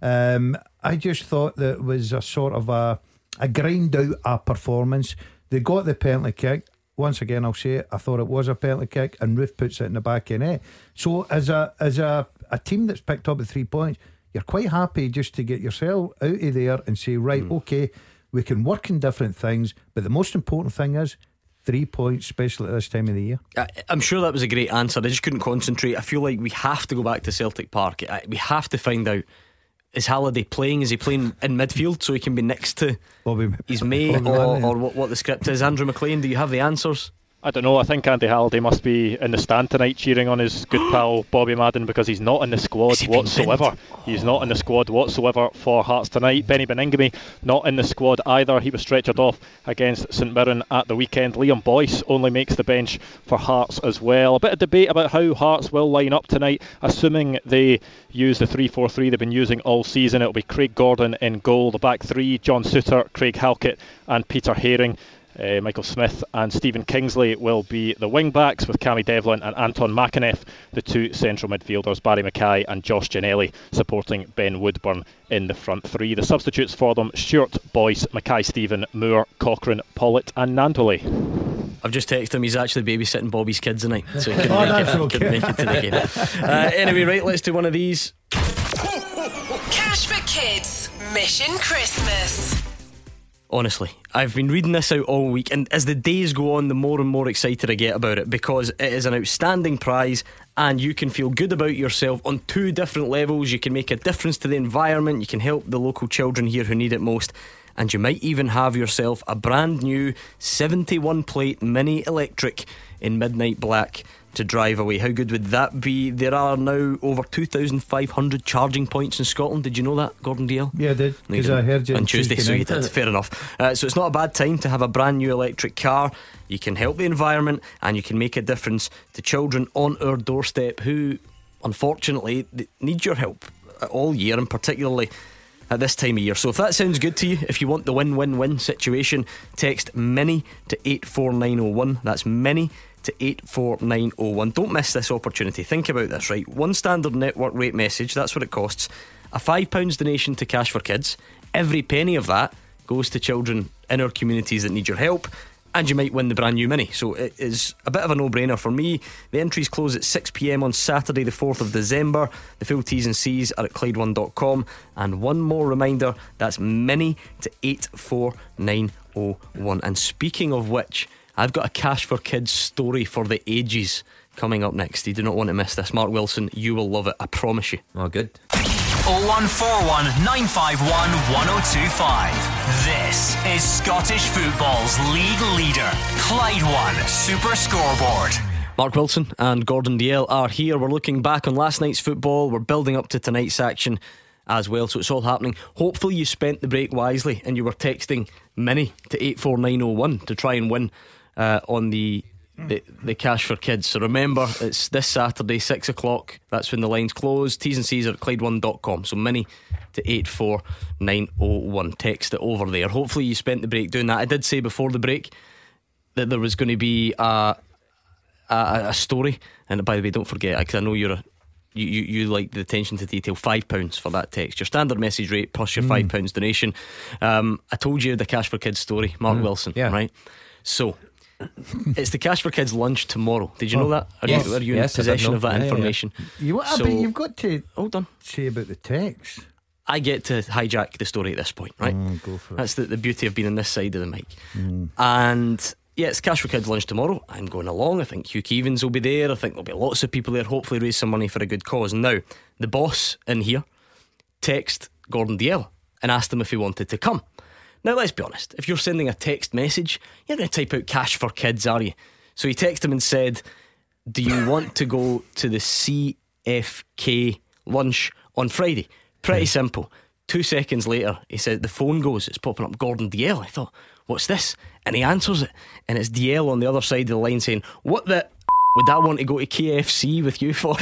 I just thought that it was a sort of a grind out a performance. They got the penalty kick. Once again, I'll say it, I thought it was a penalty kick, and Roof puts it in the back of net. So as a team that's picked up the 3 points, you're quite happy just to get yourself out of there and say, right, okay, we can work in different things, but the most important thing is 3 points, especially at this time of the year. I'm sure that was a great answer. I just couldn't concentrate. I feel like we have to go back to Celtic Park. We have to find out, is Halliday playing? Is he playing in midfield so he can be next to his mate, or what the script is? Andrew McLean, do you have the answers? I don't know. I think Andy Halliday must be in the stand tonight cheering on his good pal Bobby Madden, because he's not in the squad whatsoever. He's not in the squad whatsoever for Hearts tonight. Benny Beningame not in the squad either. He was stretchered off against St Mirren at the weekend. Liam Boyce only makes the bench for Hearts as well. A bit of debate about how Hearts will line up tonight, assuming they use the 3-4-3 they've been using all season. It'll be Craig Gordon in goal. The back three: John Souttar, Craig Halkett and Peter Haring. Michael Smith and Stephen Kingsley will be the wing backs, with Cammy Devlin and Anton McAneff the two central midfielders. Barry Mackay and Josh Ginnelly supporting Ben Woodburn in the front three. The substitutes for them: Stewart, Boyce, Mackay, Stephen, Moore, Cochrane, Pollitt and Nandoli. I've just texted him he's actually babysitting Bobby's kids tonight, so he couldn't make it to the game. Anyway, right, let's do one of these. Cash for Kids Mission Christmas. Honestly, I've been reading this out all week, and as the days go on, the more and more excited I get about it, because it is an outstanding prize and you can feel good about yourself on 2 different levels. You can make a difference to the environment, you can help the local children here who need it most, and you might even have yourself a brand new 71 plate Mini Electric in midnight black. to drive away. How good would that be? There are now over 2,500 charging points in Scotland. Did you know that, Gordon Dalziel? Yeah, I did, because I heard you on Tuesday, so you did. Fair enough. So it's not a bad time to have a brand new electric car. You can help the environment and you can make a difference to children on our doorstep who, unfortunately, need your help all year, and particularly at this time of year. So if that sounds good to you, if you want the win-win-win situation, text MINI to 84901. That's MINI to 84901. Don't miss this opportunity. Think about this, right? One standard network rate message, that's what it costs. A £5 donation to Cash for Kids. Every penny of that goes to children in our communities that need your help, and you might win the brand new Mini. So it is a bit of a no-brainer for me. The entries close at 6 p.m. on Saturday the 4th of December. The full T's and C's are at Clyde1.com. And one more reminder, that's MINI to 84901. And speaking of which, I've got a Cash for Kids story for the ages coming up next. You do not want to miss this. Mark Wilson, you will love it, I promise you. Oh, good. 0141 951 1025. This is Scottish football's league leader, Clyde One Super Scoreboard. Mark Wilson and Gordon Dalziel are here. We're looking back on last night's football. We're building up to tonight's action as well, so it's all happening. Hopefully you spent the break wisely and you were texting MINI to 84901 to try and win on the Cash for Kids. So remember, it's this Saturday 6 o'clock. That's when the lines close. T's and C's are at Clyde1.com. So MINI to 84901. Text it over there. Hopefully you spent the break doing that. I did say before the break that there was going to be a story. And by the way, don't forget, because I know you like the attention to detail. £5 for that text. Your standard message rate plus your £5 donation. I told you the Cash for Kids story, Mark Wilson, right? So it's the Cash for Kids lunch tomorrow. Did you know that? Are you in possession of that information? But you've got to hold on. Say about the text. I get to hijack the story at this point, right? Go for it. That's the beauty of being on this side of the mic. And yeah, it's Cash for Kids lunch tomorrow. I'm going along. I think Hugh Keevins will be there. I think there'll be lots of people there. Hopefully raise some money for a good cause. Now, the boss in here text Gordon Dalziel and asked him if he wanted to come. Now let's be honest, if you're sending a text message, you're going to type out Cash for Kids, are you? So he texted him and said, do you want to go to the CFK lunch on Friday? Pretty simple. 2 seconds later he said, the phone goes, it's popping up Gordon Dalziel. I thought, what's this? And he answers it, and it's Dalziel on the other side of the line saying, what the would I want to go to KFC with you for?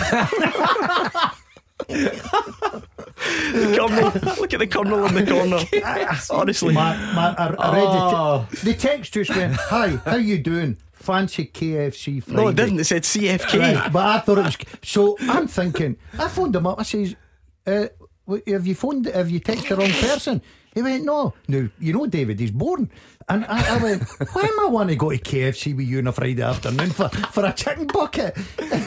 The Colonel, look at the Colonel in the corner. Honestly, I read the text just went, hi, how you doing? Fancy KFC Friday. No, it didn't. It said CFK. Right, but I thought it was. So I'm thinking, I phoned him up. I says, have you texted the wrong person? He went, no, you know David, he's born. And I went, why am I want to go to KFC with you on a Friday afternoon for a chicken bucket?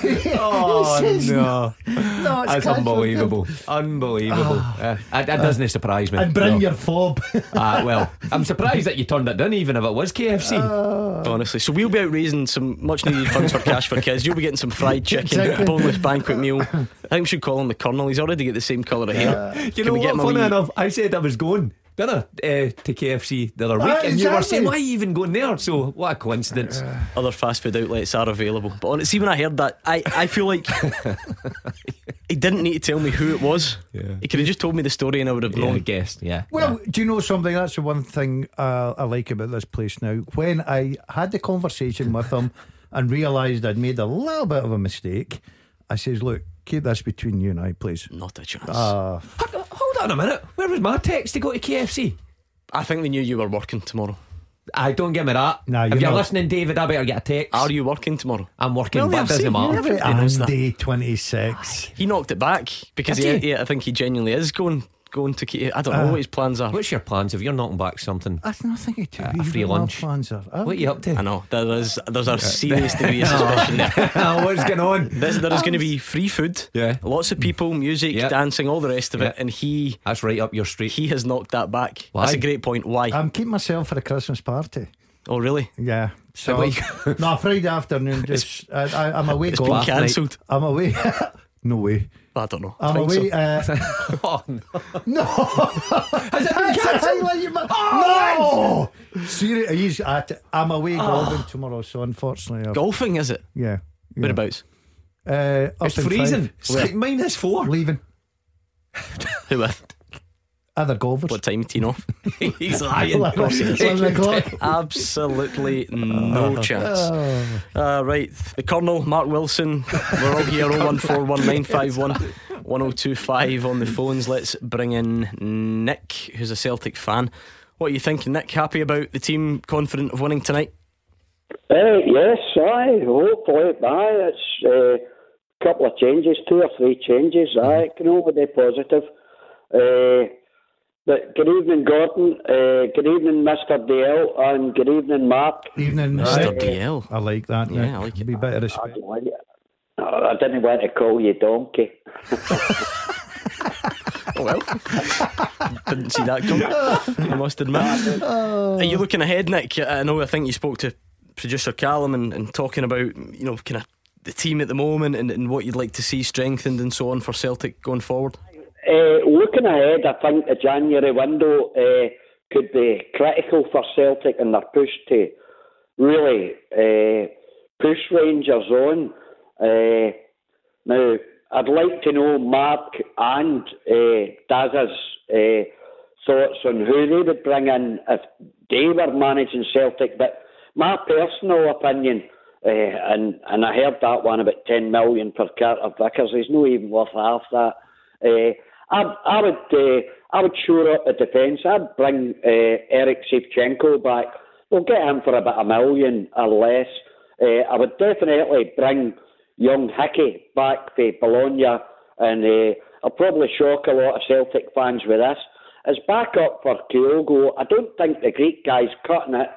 Oh says, no, it's that's unbelievable. Unbelievable. That doesn't surprise me. And bring your fob. Well, I'm surprised that you turned it down, even if it was KFC. Honestly, so we'll be out raising some much needed funds for Cash for Kids. You'll be getting some fried chicken, Exactly. boneless banquet meal. I think we should call him the Colonel. He's already got the same colour of hair. You know what, funny enough, I said I was going to KFC the other week, and you were saying, why are you even going there? So what a coincidence. Other fast food outlets are available, but honestly, when I heard that, I feel like he didn't need to tell me who it was. He could have just told me the story and I would have known. Guessed. Well, do you know something? That's the one thing I like about this place now. When I had the conversation with him and realised I'd made a little bit of a mistake, I says, look, keep this between you and I, please. Not a chance. Hold on a minute. Where was my text to go to KFC? I think they knew you were working tomorrow. I don't give me that. Nah, if you're listening, David, I better get a text. Are you working tomorrow? I'm working, Well, but yeah, it doesn't matter. Andy 26. He knocked it back because I think he genuinely is going to. I don't know what his plans are. What's your plans if you're knocking back something? That's nothing to do. A free lunch. Plans are. What are you up to? I know there's a serious degree of suspicion there. What's going on? There is going to be free food, lots of people, music, dancing, all the rest of it, and that's right up your street. He has knocked that back. Why? That's a great point. Why? I'm keeping myself for a Christmas party. Oh really? Yeah. So no, Friday afternoon. Just I'm away. It's been cancelled. I'm away. No way. I don't know. I'm away. Oh no! Has it been cancelled? No! Seriously, I'm away golfing tomorrow, so unfortunately, golfing is it? Yeah. Whereabouts? It's freezing. It's like -4. Leaving. Who with? Other golfers. What time teeing off? He's lying. 11 o'clock. Absolutely no chance. Right, the Colonel, Mark Wilson. We're all here. 01419511025 on the phones. Let's bring in Nick, who's a Celtic fan. What are you thinking, Nick? Happy about the team? Confident of winning tonight? Yes, aye. Hopefully, aye. It's a couple of changes, 2 or 3 changes. Aye, can only be positive. But good evening, Gordon. Good evening, Mr. DL, and good evening, Mark. Evening, Mr. DL. I like that. Yeah, Nick. I like it. Be a bit of respect. I didn't want to call you donkey. Oh well, didn't see that coming, I must admit. Are you looking ahead, Nick? I think you spoke to producer Callum and talking about, kind of the team at the moment and what you'd like to see strengthened and so on for Celtic going forward. Looking ahead, I think the January window could be critical for Celtic in their push to really push Rangers on. Now, I'd like to know Mark and Daz's thoughts on who they would bring in if they were managing Celtic. But my personal opinion, and I heard that one about 10 million per Carter Vickers, he's not even worth half that. I would shore up the defence. I'd bring Eric Shevchenko back. We'll get him for about $1 million or less. I would definitely bring young Hickey back to Bologna, and I'll probably shock a lot of Celtic fans with this. As backup for Kyogo, I don't think the Greek guy's cutting it.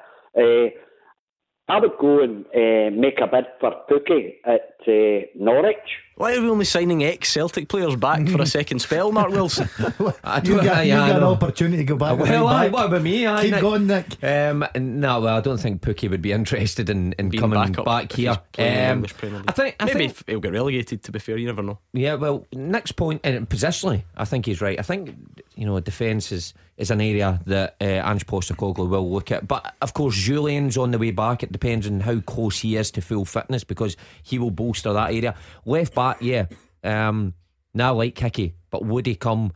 I would go and make a bid for Pookie at Norwich. Why are we only signing ex-Celtic players back for a second spell, Mark Wilson? You got an opportunity to go back. Well, what about me? Keep going, Nick. No, well, I don't think Pookie would be interested in coming back here. I think maybe he'll get relegated, to be fair, you never know. Yeah, well, Nick's point, and positionally, I think he's right. I think, defence is an area that Ange Postecoglou will look at. But of course, Julian's on the way back. It depends on how close he is to full fitness, because he will bolster that area. Left back, yeah. Now I like Hickey, but would he come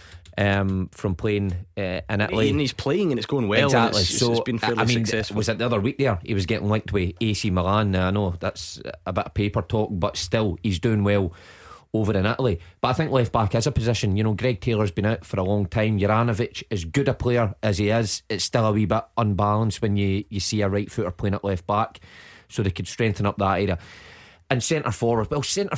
from playing in Italy? And he's playing and it's going well. Exactly. It's been fairly successful. Was it the other week there? He was getting linked with AC Milan. Now, I know that's a bit of paper talk, but still, he's doing well over in Italy. But I think left back is a position. Greg Taylor's been out for a long time. Juranovic, as good a player as he is, it's still a wee bit unbalanced when you see a right footer playing at left back. So they could strengthen up that area. And centre forward,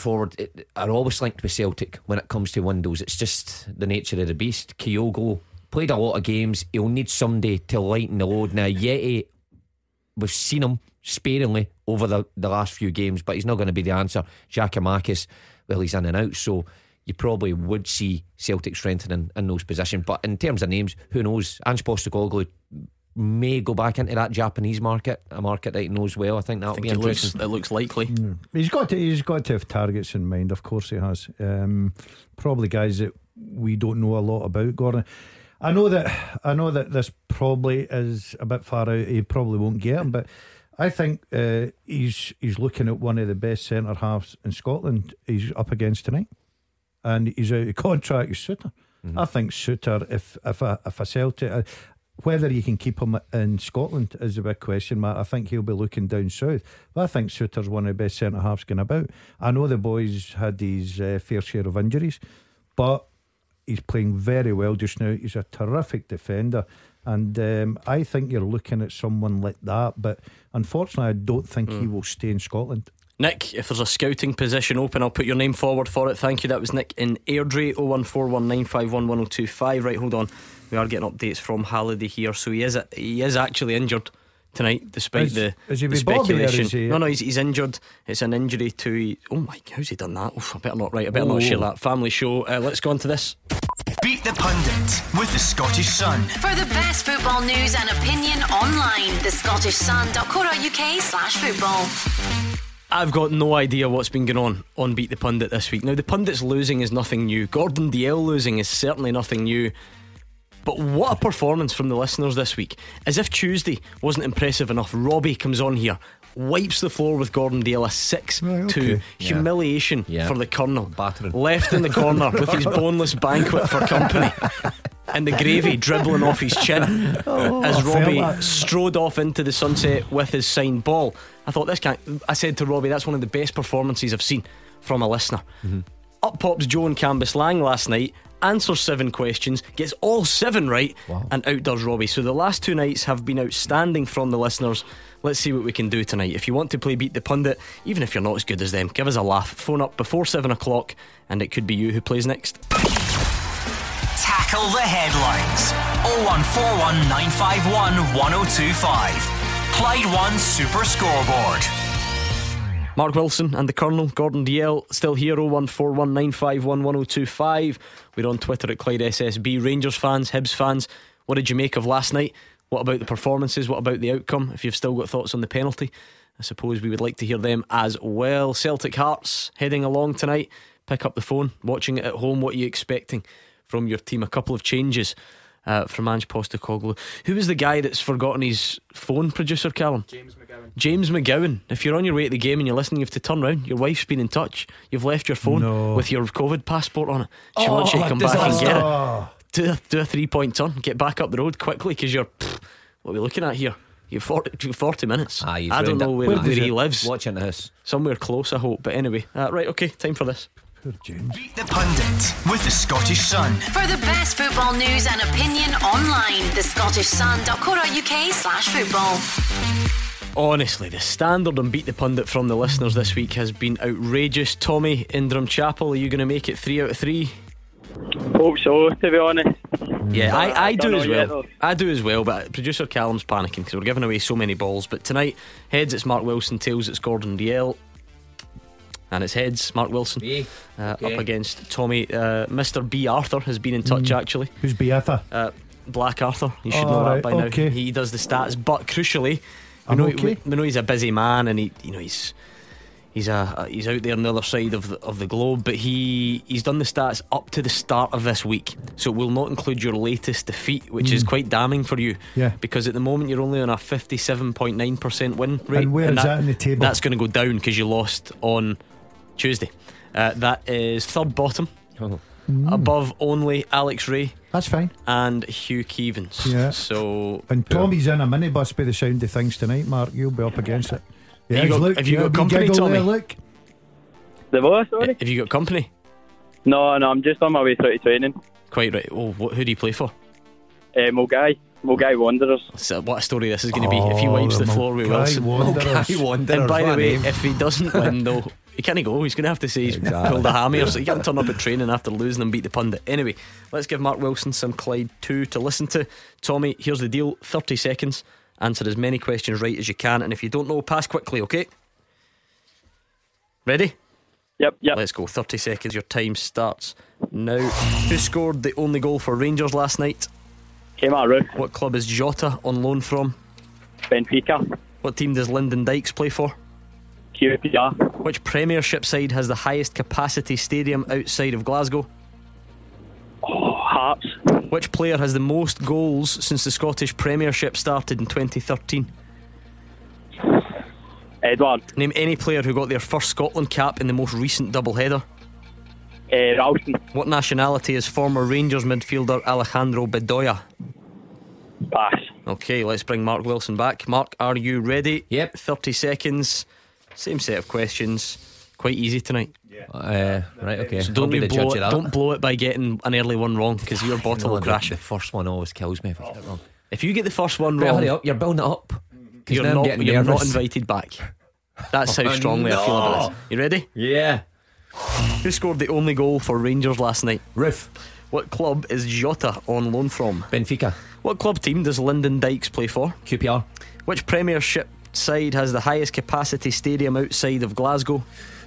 are always linked with Celtic when it comes to windows. It's just the nature of the beast. Kyogo played a lot of games. He'll need somebody to lighten the load. Now Yeti, we've seen him sparingly over the last few games, but he's not going to be the answer. Giakoumakis, well, he's in and out, so you probably would see Celtic strengthening in those positions. But in terms of names, who knows? Ange Postecoglou may go back into that Japanese market, a market that he knows well. I think that'll be interesting. It looks likely. He's got to have targets in mind. Of course he has. Probably guys that we don't know a lot about, Gordon. I know that this probably is a bit far out. He probably won't get him, but I think he's looking at one of the best centre halves in Scotland. He's up against tonight, and he's out of contract with Suter. I think Suter, if a Celtic, whether you can keep him in Scotland is a big question mark. I think he'll be looking down south, but I think Suter's one of the best centre halves going about. I know the boys had his fair share of injuries, but he's playing very well just now. He's a terrific defender. And I think you're looking at someone like that, but unfortunately I don't think he will stay in Scotland. Nick, if there's a scouting position open, I'll put your name forward for it. Thank you. That was Nick in Airdrie. 01419511025. Right, hold on, we are getting updates from Halliday here. So he is actually injured tonight, despite the speculation. No, he's injured. It's an injury to, oh my, how's he done that? Oof, I better not share that. Family show. Let's go on to this. Beat the Pundit with the Scottish Sun. For the best football news and opinion online, thescottishsun.co.uk/football. I've got no idea what's been going on Beat the Pundit this week. Now, the pundits losing is nothing new. Gordon DL losing is certainly nothing new. But what a performance from the listeners this week. As if Tuesday wasn't impressive enough, Robbie comes on here, wipes the floor with Gordon Dale, a 6-2 humiliation for the Colonel. Battering. Left in the corner with his boneless banquet for company and the gravy dribbling off his chin as Robbie strode off into the sunset with his signed ball. I said to Robbie, that's one of the best performances I've seen from a listener. Up pops Joe in Cambuslang last night, answers 7 questions, gets all 7 right, and outdoes Robbie. So the last 2 nights have been outstanding from the listeners. Let's see what we can do tonight. If you want to play Beat the Pundit, even if you're not as good as them, give us a laugh. Phone up before 7 o'clock and it could be you who plays next. Tackle the headlines. 0141 951 1025. Clyde One Super Scoreboard. Mark Wilson and the Colonel, Gordon DL, still here. 0141 951 1025. We're on Twitter at Clyde SSB. Rangers fans, Hibs fans, what did you make of last night? What about the performances? What about the outcome? If you've still got thoughts on the penalty, I suppose we would like to hear them as well. Celtic Hearts heading along tonight. Pick up the phone, watching it at home. What are you expecting from your team? A couple of changes from Ange Postecoglou. Who was the guy that's forgotten his phone, producer Callum? James McGowan. If you're on your way to the game and you're listening, you have to turn round. Your wife's been in touch. You've left your phone with your COVID passport on it. She wants you to come back and get it. Do a 3-point turn, get back up the road quickly, because you're what are we looking at here? You've 40 minutes. I don't know where he lives. Watching the house. Somewhere close, I hope. But anyway, right, okay, time for this. Beat the Pundit with the Scottish Sun. For the best football news and opinion online, thescottishsun.co.uk/football. Honestly, the standard on Beat the Pundit from the listeners this week has been outrageous. Tommy in Drumchapel, are you going to make it 3 out of 3? Hope so, to be honest. Yeah, I do as well. I do as well, but producer Callum's panicking because we're giving away so many balls. But tonight, heads it's Mark Wilson, tails it's Gordon DL. And it's heads, Mark Wilson up against Tommy. Mr. B. Arthur has been in touch actually. Who's B. Arthur? Black Arthur. You should know that by now. He does the stats, but crucially, we know he's a busy man, and he's out there on the other side of the globe. But he's done the stats up to the start of this week, so it will not include your latest defeat, which is quite damning for you. Yeah. Because at the moment you're only on a 57.9% win rate. And where is that in the table? That's going to go down because you lost on Tuesday. That is third bottom. Above only Alex Ray. That's fine. And Hugh Keevans. Yeah. So and Tommy's in a minibus by the sound of things tonight, Mark. You'll be up against it. Yeah, have you got company, Tommy? There, look. The what, sorry? Have you got company? No, I'm just on my way through to training. Quite right. Oh, who do you play for? Mulgai Wanderers. So what a story this is going to be if he wipes the floor with Wilson. Mulgai Wanderers. And by the way, if he doesn't win though, he can't go. He's going to have to say he's pulled a hammy, or so he can't turn up at training after losing and Beat the Pundit. Anyway, let's give Mark Wilson some Clyde 2 to listen to. Tommy, here's the deal: 30 seconds. Answer as many questions right as you can, and if you don't know, pass quickly, okay? Ready? Yep. Let's go. 30 seconds. Your time starts now. Who scored the only goal for Rangers last night? Kemar Roof. What club is Jota on loan from? Benfica. What team does Lyndon Dykes play for? QPR. Which Premiership side has the highest capacity stadium outside of Glasgow? Hearts. Which player has the most goals since the Scottish Premiership started in 2013? Edward. Name any player who got their first Scotland cap in the most recent doubleheader. Ralston. What nationality is former Rangers midfielder Alejandro Bedoya? Pass. Okay, let's bring Mark Wilson back. Mark, are you ready? Yep. 30 seconds. Same set of questions. Quite easy tonight. Right, okay. So don't blow it by getting an early one wrong, because your bottle will crash. The first one always kills me if I get it wrong. If you get the first one wrong, hurry up, you're building it up. You're not invited back. That's how strongly I feel about this. You ready? Yeah. Who scored the only goal for Rangers last night? Roof. What club is Jota on loan from? Benfica. What club team does Lyndon Dykes play for? QPR. Which Premiership side has the highest capacity stadium outside of Glasgow?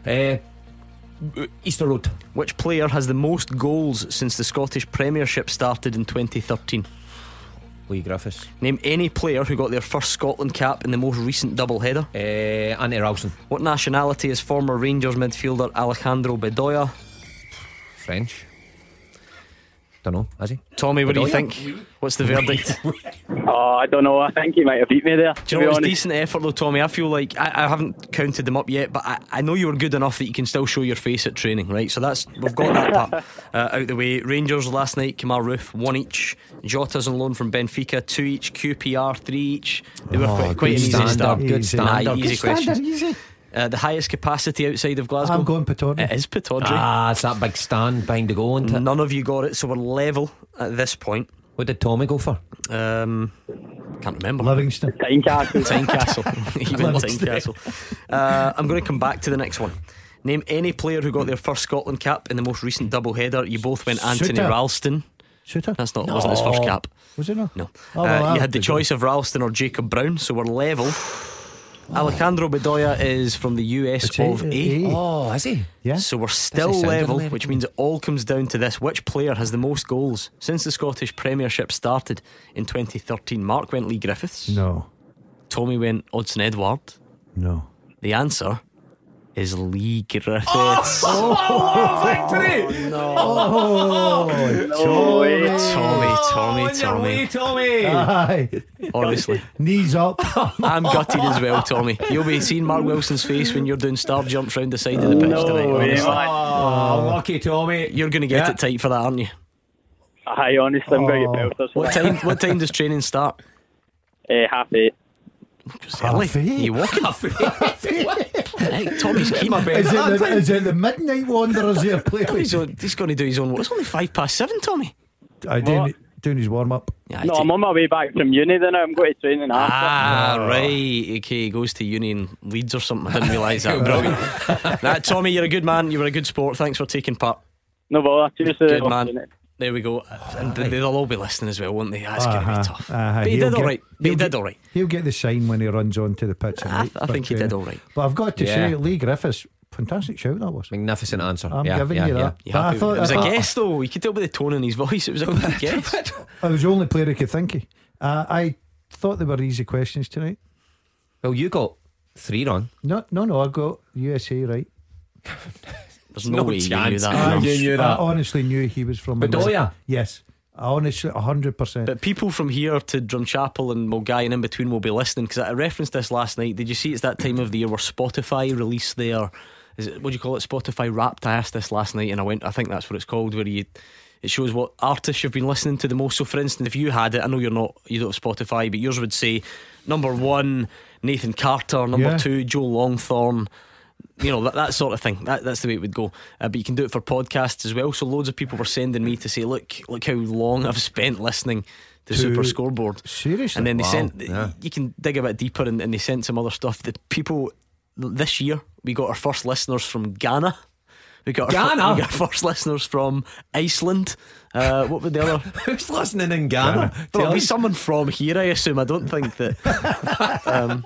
Easter Road. Which player has the most goals since the Scottish Premiership started in 2013? Lee Griffiths. Name any player who got their first Scotland cap in the most recent doubleheader. Anthony Ralston. What nationality is former Rangers midfielder Alejandro Bedoya? French. Don't know, has he? Tommy, what do you think? What's the verdict? Oh, I don't know. I think he might have beat me there. Do you know, it was decent effort though, Tommy. I feel like I haven't counted them up yet, but I know you were good enough that you can still show your face at training, right? So we've got that part out the way. Rangers last night, Kemar Roofe 1 each. Jota's on loan from Benfica 2 each. QPR 3 each. They were quite an easy start. Good standard. Easy question. The highest capacity outside of Glasgow. I'm going Pittodrie. It is Pittodrie. It's that big stand behind the goal, isn't it? None of you got it, so we're level at this point. What did Tommy go for? Can't remember. Livingston. Tynecastle. Even Tynecastle. I'm going to come back to the next one. Name any player who got their first Scotland cap in the most recent double header. You both went Anthony Ralston. Shooter? That's not. Wasn't his first cap. Was it not? No. Well, you had the choice of Ralston or Jacob Brown, so we're level. Alejandro Bedoya is from the US of A. Oh, is he? Yeah. So we're still level, which means it all comes down to this: which player has the most goals since the Scottish Premiership started in 2013? Mark went Lee Griffiths. No. Tommy went Odsonne Edouard. No. The answer is Lee Griffiths. Victory! Tommy. Aye. Honestly, knees up. I'm gutted as well, Tommy. You'll be seeing Mark Wilson's face when you're doing star jumps round the side of the pitch tonight. Honestly. Lucky Tommy. You're going to get it tight for that, aren't you? Aye, honestly, I'm going to get belters. What time does training start? 8:30. You walking? Hey, Tommy's keen. Is it the Midnight Wanderers here playing? He's going to do his own. It's only 7:05, Tommy. Doing his warm up. Yeah, no, I'm on my way back from uni. Then I'm going to training after. Right. Okay, he goes to uni in Leeds or something. I didn't realise that. Brilliant. Tommy, you're a good man. You were a good sport. Thanks for taking part. No bother. Cheers. Good man. There we go. And they'll all be listening as well, won't they? That's going to be tough. But he did all right. He'll get the sign when he runs onto the pitch. I think he did all right. But I've got to say, Lee Griffiths, fantastic shout that was. Magnificent answer. I'm giving you that. I thought it was a guess though. You could tell by the tone in his voice. It was a good guess. I was the only player who could think of. I thought they were easy questions tonight. Well, you got 3 wrong. No, I got USA right. There's no way chance. you knew that. You knew that. I honestly knew he was from Bedoya. Yes, honestly, 100%. But people from here to Drumchapel and Mulgai and in between will be listening, because I referenced this last night. Did you see it's that time of the year where Spotify release their, what do you call it, Spotify Wrapped? I asked this last night and I think that's what it's called, where it shows what artists you've been listening to the most. So for instance, if you had it, I know you don't have Spotify, but yours would say number 1 Nathan Carter, number 2 Joe Longthorne, you know, that sort of thing. That's the way it would go. But you can do it for podcasts as well. So loads of people were sending me to say, look how long I've spent listening to Super Scoreboard. Seriously? And then they sent, you can dig a bit deeper, and they sent some other stuff. The people this year, we got our first listeners from Ghana. We got our first listeners from Iceland. What would the other? Who's listening in Ghana? There'll be someone from here, I assume. I don't think that.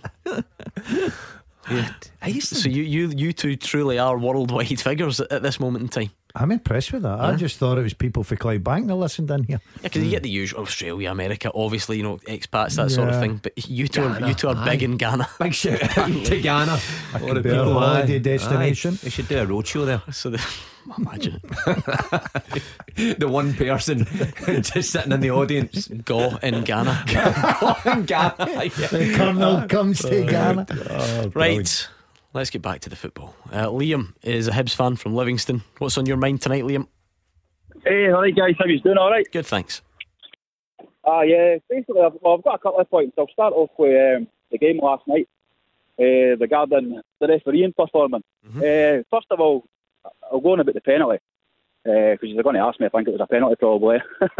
So you two truly are worldwide figures at this moment in time. I'm impressed with that. I just thought it was people for Clydebank that listened in here. Yeah, because you get the usual Australia, America, obviously, expats, that sort of thing. But you two are big in Ghana. Big shout out to Ghana. A holiday destination. We should do a roadshow there. So imagine the one person just sitting in the audience. Go in Ghana. Go in Ghana. The Colonel comes to Ghana. Right, let's get back to the football. Liam is a Hibs fan from Livingston. What's on your mind tonight, Liam? Hey, alright guys, how you doing? Alright? Good, thanks. Yeah, basically I've got a couple of points. I'll start off with the game last night regarding the refereeing performance. First of all, I'll go on about the penalty, because you're going to ask me if I think it was a penalty probably.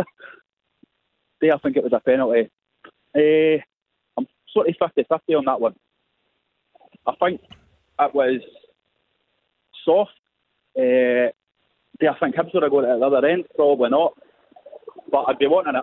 I think it was a penalty. I'm sort of 50-50 on that one. I think it was soft. Do I think Hibs would have gone at the other end? Probably not. But I'd be wanting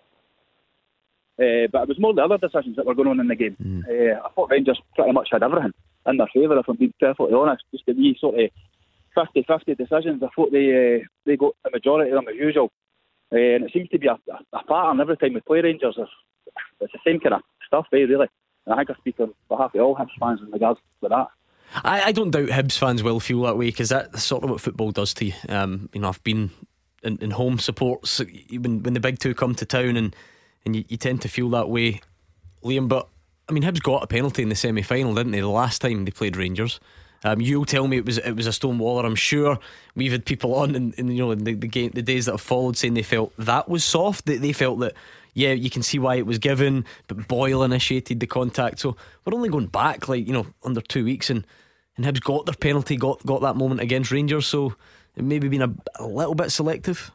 it. But it was more the other decisions that were going on in the game. I thought Rangers pretty much had everything in their favour, if I'm being perfectly honest. Just to be sort of 50-50 decisions. I thought they got the majority of them as usual. And it seems to be a pattern every time we play Rangers. It's the same kind of stuff, really. And I think I speak on behalf of all Hibs fans in regards to that. I don't doubt Hibs fans will feel that way, because that's sort of what football does to you. I've been in home supports when the big two come to town, and you tend to feel that way, Liam. But I mean, Hibs got a penalty in the semi-final, didn't they? The last time they played Rangers. You'll tell me it was a stonewaller. I'm sure we've had people on in the game, the days that have followed, saying they felt that was soft. They felt that, yeah, you can see why it was given, but Boyle initiated the contact. So we're only going back under 2 weeks, and Hibs got their penalty, got that moment against Rangers. So it maybe been a little bit selective.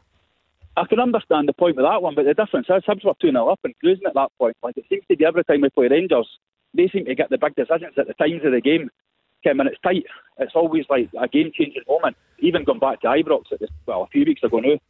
I can understand the point with that one, but the difference is Hibs were 2-0 up and cruising at that point. Like, it seems to be every time we play Rangers, they seem to get the big decisions at the times of the game. When it's tight, it's always like a game-changing moment. Even going back to Ibrox a few weeks ago now,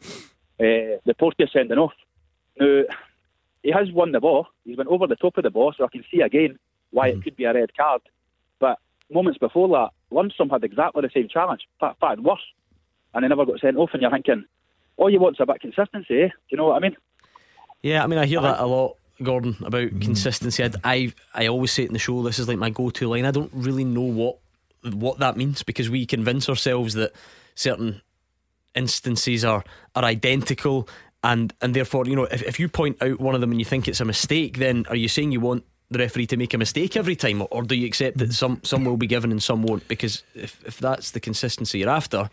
the Porteous sending off. Now, he has won the ball. He's went over the top of the ball, so I can see again why it could be a red card. But moments before that, Lundstrom had exactly the same challenge, in fact worse, and he never got sent off. And you're thinking, all you want is a bit of consistency, eh? Do you know what I mean? Yeah, I mean, I hear that a lot, Gordon, about consistency. I always say it in the show, this is like my go-to line. I don't really know what that means, because we convince ourselves that certain instances are identical, and therefore, if you point out one of them and you think it's a mistake, then are you saying you want the referee to make a mistake every time, or do you accept that some will be given and some won't? Because if that's the consistency you're after,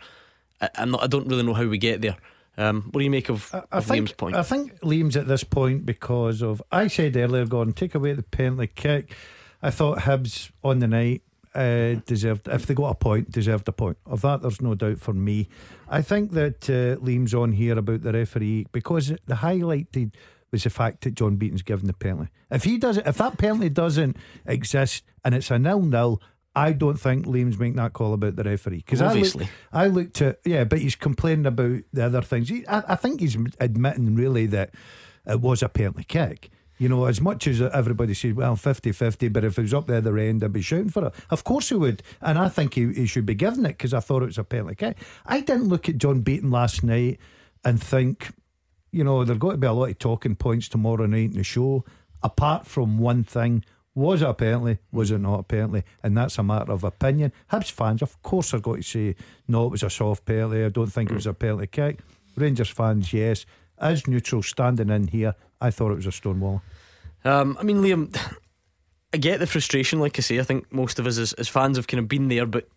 I don't really know how we get there. What do you make of Liam's point? I think Liam's at this point because of, I said earlier, Gordon, take away the penalty kick. I thought Hibs on the night deserved, if they got a point, deserved a point. Of that there's no doubt for me. I think that Liam's on here about the referee because the highlighted was the fact that John Beaton's given the penalty. If that penalty doesn't exist and it's a 0-0, I don't think Liam's making that call about the referee, because obviously I looked at, but he's complaining about the other things. I think he's admitting really that it was a penalty kick. As much as everybody says, well, 50-50, but if it was up the other end, I'd be shouting for it. Of course he would, and I think he should be given it, because I thought it was a penalty kick. I didn't look at John Beaton last night and think, there's got to be a lot of talking points tomorrow night in the show, apart from one thing: was it a penalty? Was it not a penalty? And that's a matter of opinion. Hibs fans, of course, are going to say, no, it was a soft penalty, I don't think it was a penalty kick. Rangers fans, yes. As neutral, standing in here, I thought it was a stonewall. I mean, Liam, I get the frustration. Like I say, I think most of us as fans have kind of been there. But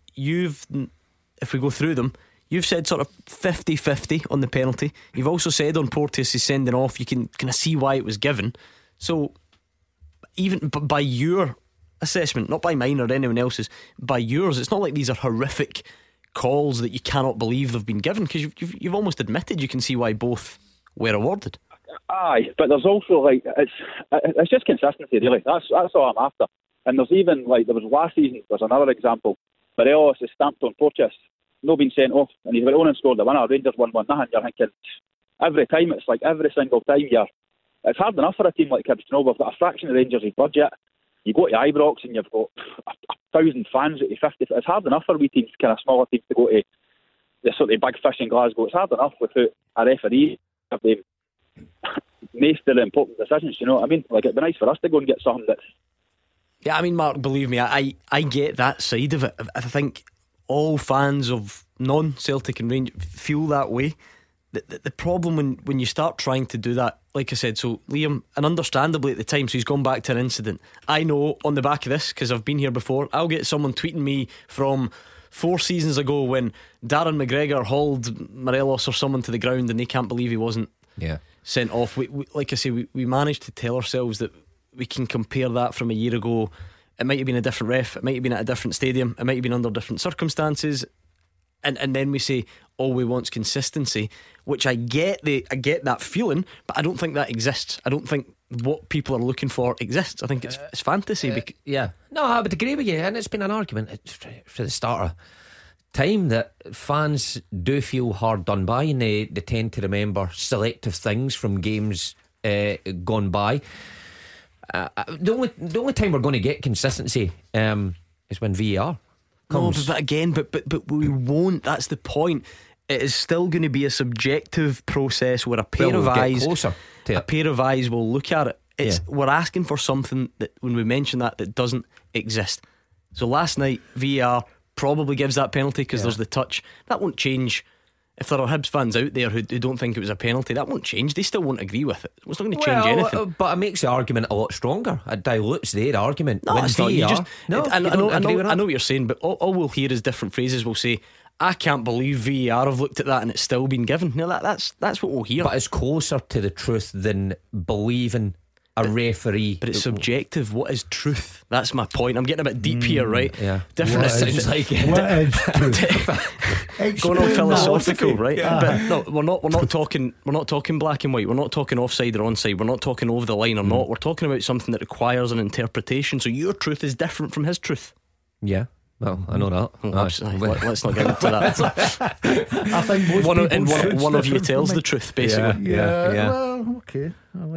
if we go through them, you've said sort of 50-50 on the penalty. You've also said on Porteous' sending off, you can kind of see why it was given. So even by your assessment, not by mine or anyone else's, by yours, it's not like these are horrific calls that you cannot believe they've been given, because you've almost admitted you can see why both were awarded. Aye, but there's also it's just consistency, really. That's all I'm after. And there's even there was last season, there's another example. Morelos is stamped on Porteous, no been sent off, and he's went on and scored the winner. Rangers won 1-0. You're thinking every time, it's like every single time it's hard enough for a team like Hibs. We've got a fraction of Rangers' budget. You go to Ibrox and you've got 1,000 fans at 50. It's hard enough for wee teams, kind of smaller teams, to go to the sort of big fish in Glasgow. It's hard enough without a referee if they make the important decisions. You know what I mean? It'd be nice for us to go and get something that's. Yeah, I mean, Mark, believe me, I get that side of it. I think all fans of non-Celtic and Rangers feel that way. The problem when you start trying to do that, like I said, so Liam, and understandably at the time, so he's gone back to an incident. I know on the back of this, because I've been here before, I'll get someone tweeting me from 4 seasons ago when Darren McGregor hauled Morelos or someone to the ground and they can't believe he wasn't sent off. We like I say, we managed to tell ourselves that we can compare that from a year ago. It might have been a different ref, it might have been at a different stadium, it might have been under different circumstances, and then we say all we want's consistency, which I get that feeling, but I don't think that exists. I don't think what people are looking for exists. I think it's fantasy. No, I would agree with you, and it's been an argument for the start of time that fans do feel hard done by, and they tend to remember selective things from games gone by. The only time we're going to get consistency is when VAR comes. No, but again, but we won't. That's the point. It is still going to be a subjective process where a pair of eyes will look at it. We're asking for something that, when we mention that doesn't exist. So last night VAR probably gives that penalty because there's the touch. That won't change if there are Hibs fans out there who don't think it was a penalty, that won't change. They still won't agree with it. It's not going to change anything. But it makes the argument a lot stronger. It dilutes their argument. No, it's not. I know what you're saying, but all we'll hear is different phrases. We'll say, I can't believe VAR have looked at that and it's still been given. No, that's what we'll hear. But it's closer to the truth than believing a referee. But it's subjective. What is truth? That's my point. I'm getting a bit deep here, right? Yeah. Different. It sounds like it. What is truth? Going on philosophical, right? Yeah. But no, we're not talking black and white. We're not talking offside or onside. We're not talking over the line or not. We're talking about something that requires an interpretation. So your truth is different from his truth. Yeah. Well, I know that. Let's not get into that. I think most one of you tells the truth, basically. Yeah. Well, okay.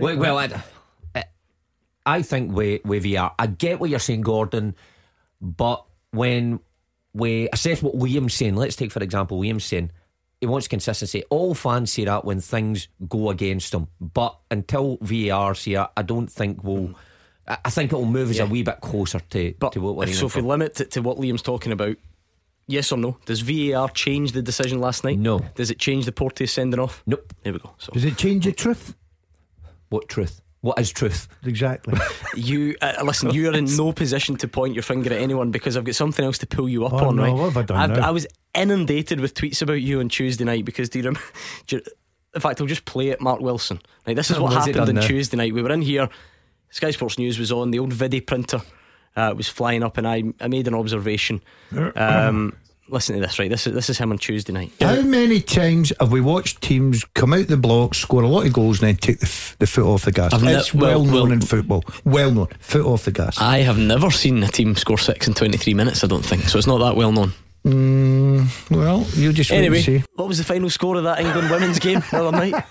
I think with VR, I get what you're saying, Gordon, but when we assess what Liam's saying, let's take for example Liam's saying he wants consistency. All fans say that when things go against them, but until VAR's here, I don't think I think it'll move us a wee bit closer to what we're aiming for. So if we limit it to what Liam's talking about, yes or no? Does VAR change the decision last night? No. Does it change the Porteous sending off? Nope. There we go. So. Does it change the truth? What truth? What is truth? Exactly. You listen, you're in no position to point your finger at anyone because I've got something else to pull you up on, right? What have I done now? I was inundated with tweets about you on Tuesday night because in fact, I'll just play it. Mark Wilson. Right, this is what happened on Tuesday night. We were in here, Sky Sports News was on, the old video printer was flying up, and I made an observation. Listen to this, right? This is him on Tuesday night. How many times have we watched teams come out the block, score a lot of goals, and then take the foot off the gas? It's well known in football. Well known. Foot off the gas. I have never seen a team score 6 in 23 minutes, I don't think. So it's not that well known. Well, you just anyway, wait and see. What was the final score of that England women's game the other night?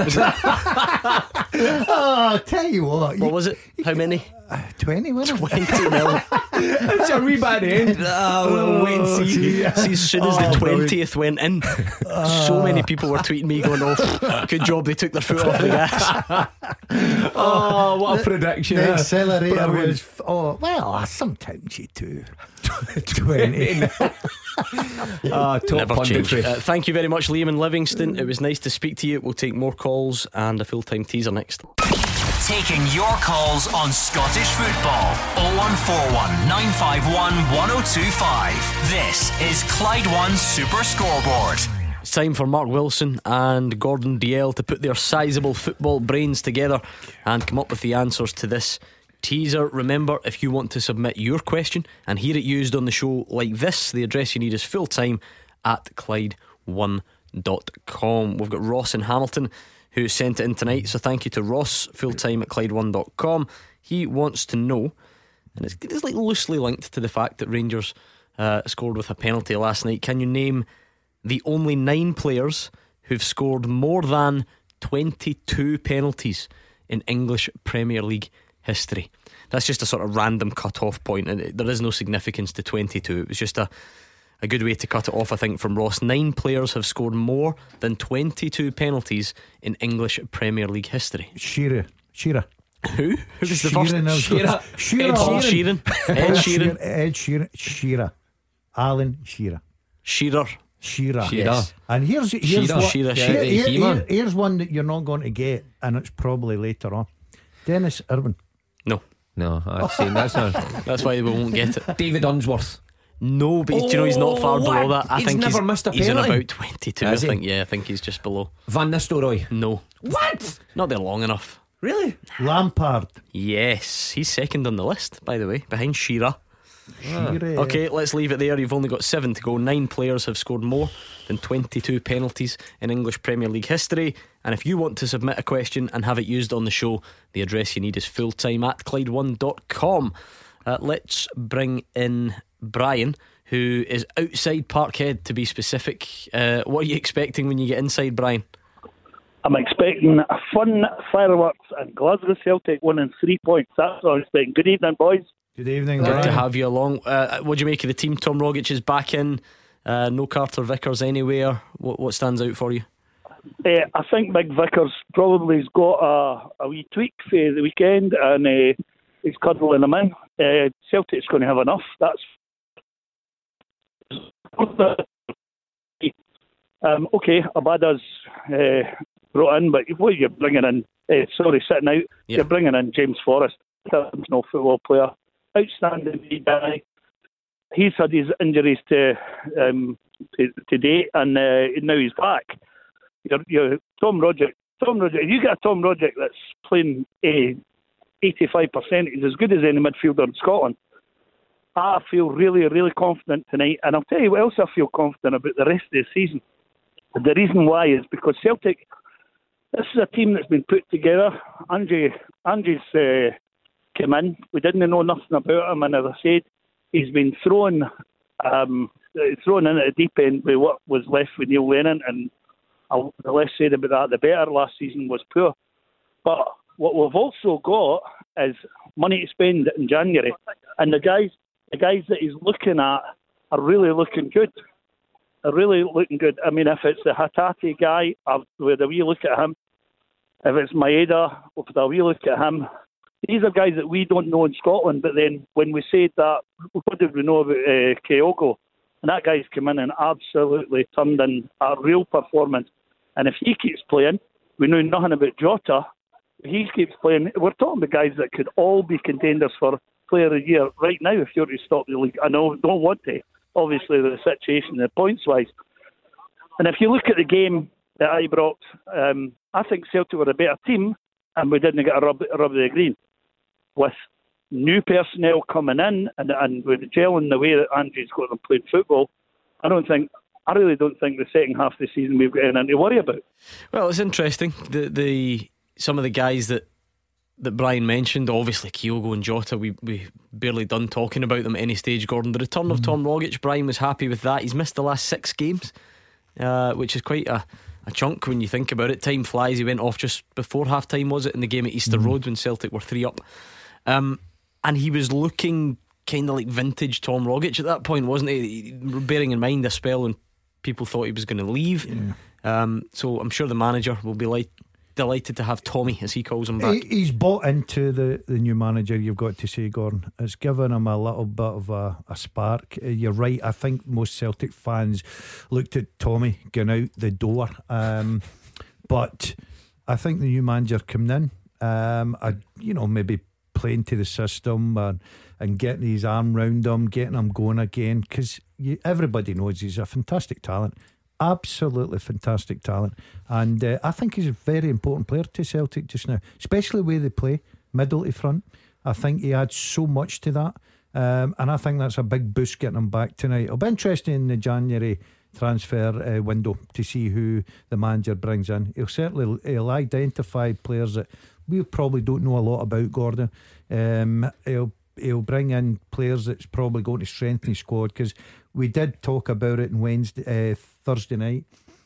Oh, tell you what. What was it? How many? 20, wasn't it? 20-0. It's a wee bad end. We'll wait and see. See, as soon as the 20th went in, so many people were tweeting me going, "Oh, good job they took their foot off the gas." Oh, what a prediction. The accelerator was well, sometimes you do. 20. Top punditry. Thank you very much, Liam in Livingston. It was nice to speak to you. We'll take more calls and a full-time teaser next. Taking your calls on Scottish football. 0141 951 1025. This is Clyde One Super Scoreboard. It's time for Mark Wilson and Gordon Dalziel to put their sizable football brains together and come up with the answers to this teaser. Remember, if you want to submit your question and hear it used on the show like this, the address you need is fulltime at Clyde1.com. We've got Ross in Hamilton who sent it in tonight, so thank you to Ross, fulltime at Clyde1.com. He wants to know, and it's like loosely linked to the fact that Rangers scored with a penalty last night. Can you name the only 9 players who've scored more than 22 penalties in English Premier League history? That's just a sort of random cut-off point, and there is no significance to 22. It was just a good way to cut it off, I think, from Ross. 9 players have scored more than 22 penalties in English Premier League history. Shearer. Who was the first? Ed Sheeran. Shearer. Alan Shearer. Shearer. Yes. And here's one that you're not going to get, and it's probably later on. Dennis Irwin. No, I've seen that's not. That's why we won't get it. David Unsworth. No, but do you know he's not far below that? I think never missed a penalty. He's in about 22. I think he's just below. Van Nistelrooy. No. What? Not there long enough. Really? Lampard. Yes, he's second on the list, by the way, behind Shearer. Okay, let's leave it there. You've only got 7 to go. 9 players have scored more than 22 penalties in English Premier League history. And if you want to submit a question and have it used on the show, the address you need is fulltime at Clyde1.com. Let's bring in Brian, who is outside Parkhead, to be specific. What are you expecting when you get inside, Brian? I'm expecting a fun fireworks and Glasgow Celtic winning 3 points. That's what I'm expecting. Good evening, boys. Good evening, Good Brian. to have you along. What do you make of the team? Tom Rogic is back in. No Carter Vickers anywhere. What stands out for you? I think Big Vickers probably has got a wee tweak for the weekend, and he's cuddling him in. Celtic's going to have enough. That's Okay, Abada's brought in, but what you're bringing in, sitting out, you're bringing in James Forrest, international football player, outstanding guy. He's had his injuries to date, and now he's back. You're Tom Roderick. If you get a Tom Roderick that's playing 85%, he's as good as any midfielder in Scotland. I feel really, really confident tonight, and I'll tell you what else I feel confident about the rest of the season. The reason why is because Celtic, this is a team that's been put together. Andrew's come in. We didn't know nothing about him, and as I said, he's been thrown in at the deep end with what was left with Neil Lennon, and the less said about that, the better. Last season was poor. But what we've also got is money to spend in January, and the guys that he's looking at are really looking good. I mean, if it's the Hatate guy, with a wee look at him, if it's Maeda, with a wee look at him, these are guys that we don't know in Scotland. But then when we said that, what did we know about Kyogo? And that guy's come in and absolutely turned in a real performance. And if he keeps playing, we know nothing about Jota. If he keeps playing, we're talking about guys that could all be contenders for Player of the Year right now if you're to stop the league. I know, don't want to. Obviously, the situation, the points-wise. And if you look at the game at Ibrox, I think Celtic were a better team, and we didn't get a rub of the green. With new personnel coming in, and with gelling the way that Andrew's got them playing football, I really don't think the second half of the season we've got anything to worry about. Well, it's interesting. Some of the guys that Brian mentioned, obviously Kyogo and Jota, we barely done talking about them at any stage, Gordon. The return of Tom Rogic, Brian was happy with that. He's missed the last 6 games, which is quite a chunk when you think about it. Time flies. He went off just before half time, was it, in the game at Easter Road when Celtic were 3 up, and he was looking kind of like vintage Tom Rogic at that point, wasn't he? Bearing in mind a spell when people thought he was going to leave. So I'm sure the manager will be delighted to have Tommy, as he calls him, back. He's bought into the new manager, you've got to say, Gordon. It's given him a little bit of a spark. You're right, I think most Celtic fans looked at Tommy going out the door, but I think the new manager coming in, maybe playing to the system and getting his arm round him, getting him going again, because everybody knows he's a fantastic talent. Absolutely fantastic talent, and I think he's a very important player to Celtic just now, especially the way they play middle to front. I think he adds so much to that, and I think that's a big boost getting him back tonight. It'll be interesting in the January transfer window to see who the manager brings in. He'll identify players that we probably don't know a lot about, Gordon. He'll bring in players that's probably going to strengthen his squad, because we did talk about it on Thursday night,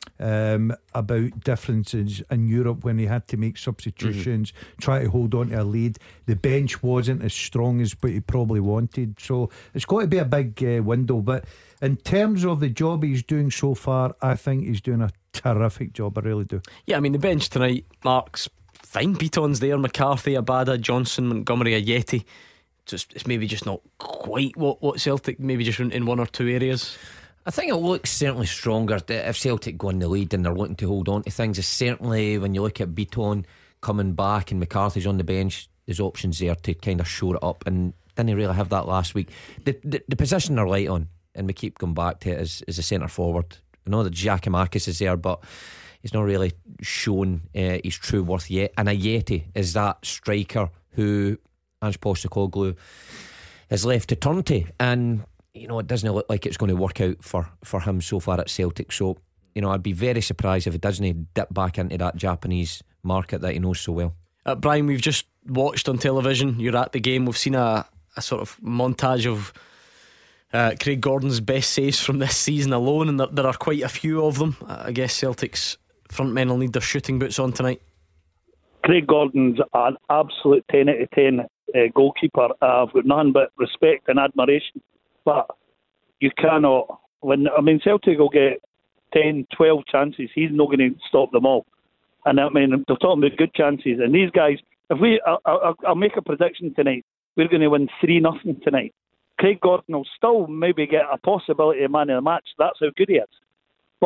about differences in Europe when he had to make substitutions, try to hold on to a lead. The bench wasn't as strong as what he probably wanted, so it's got to be a big window. But in terms of the job he's doing so far, I think he's doing a terrific job. I really do. Yeah, I mean, the bench tonight, Mark's fine. Beaton's there, McCarthy, Abada, Johnson, Montgomery, Ayeti. It's maybe just not quite what Celtic, maybe just in one or two areas. I think it looks certainly stronger if Celtic go in the lead and they're looking to hold on to things. It's certainly, when you look at Beaton coming back and McCarthy's on the bench, there's options there to kind of shore it up, and didn't really have that last week. The position they're light on, and we keep going back to it, is a centre forward. I know that Giacomakis is there, but he's not really shown his true worth yet. And Ayeti is that striker who Ange Postecoglou is left to turn to, and it doesn't look like it's going to work out for him so far at Celtic. So I'd be very surprised if it doesn't dip back into that Japanese market that he knows so well. Brian, we've just watched on television, you're at the game, we've seen a sort of montage of Craig Gordon's best saves from this season alone, and there are quite a few of them. I guess Celtic's front men will need their shooting boots on tonight. Craig Gordon's an absolute 10 out of 10 goalkeeper. I've got nothing but respect and admiration, but you cannot, Celtic will get 10, 12 chances, he's not going to stop them all. And they're talking about good chances, and these guys, I'll make a prediction tonight, we're going to win 3-0 tonight. Craig Gordon will still maybe get a possibility of man of the match, that's how good he is, but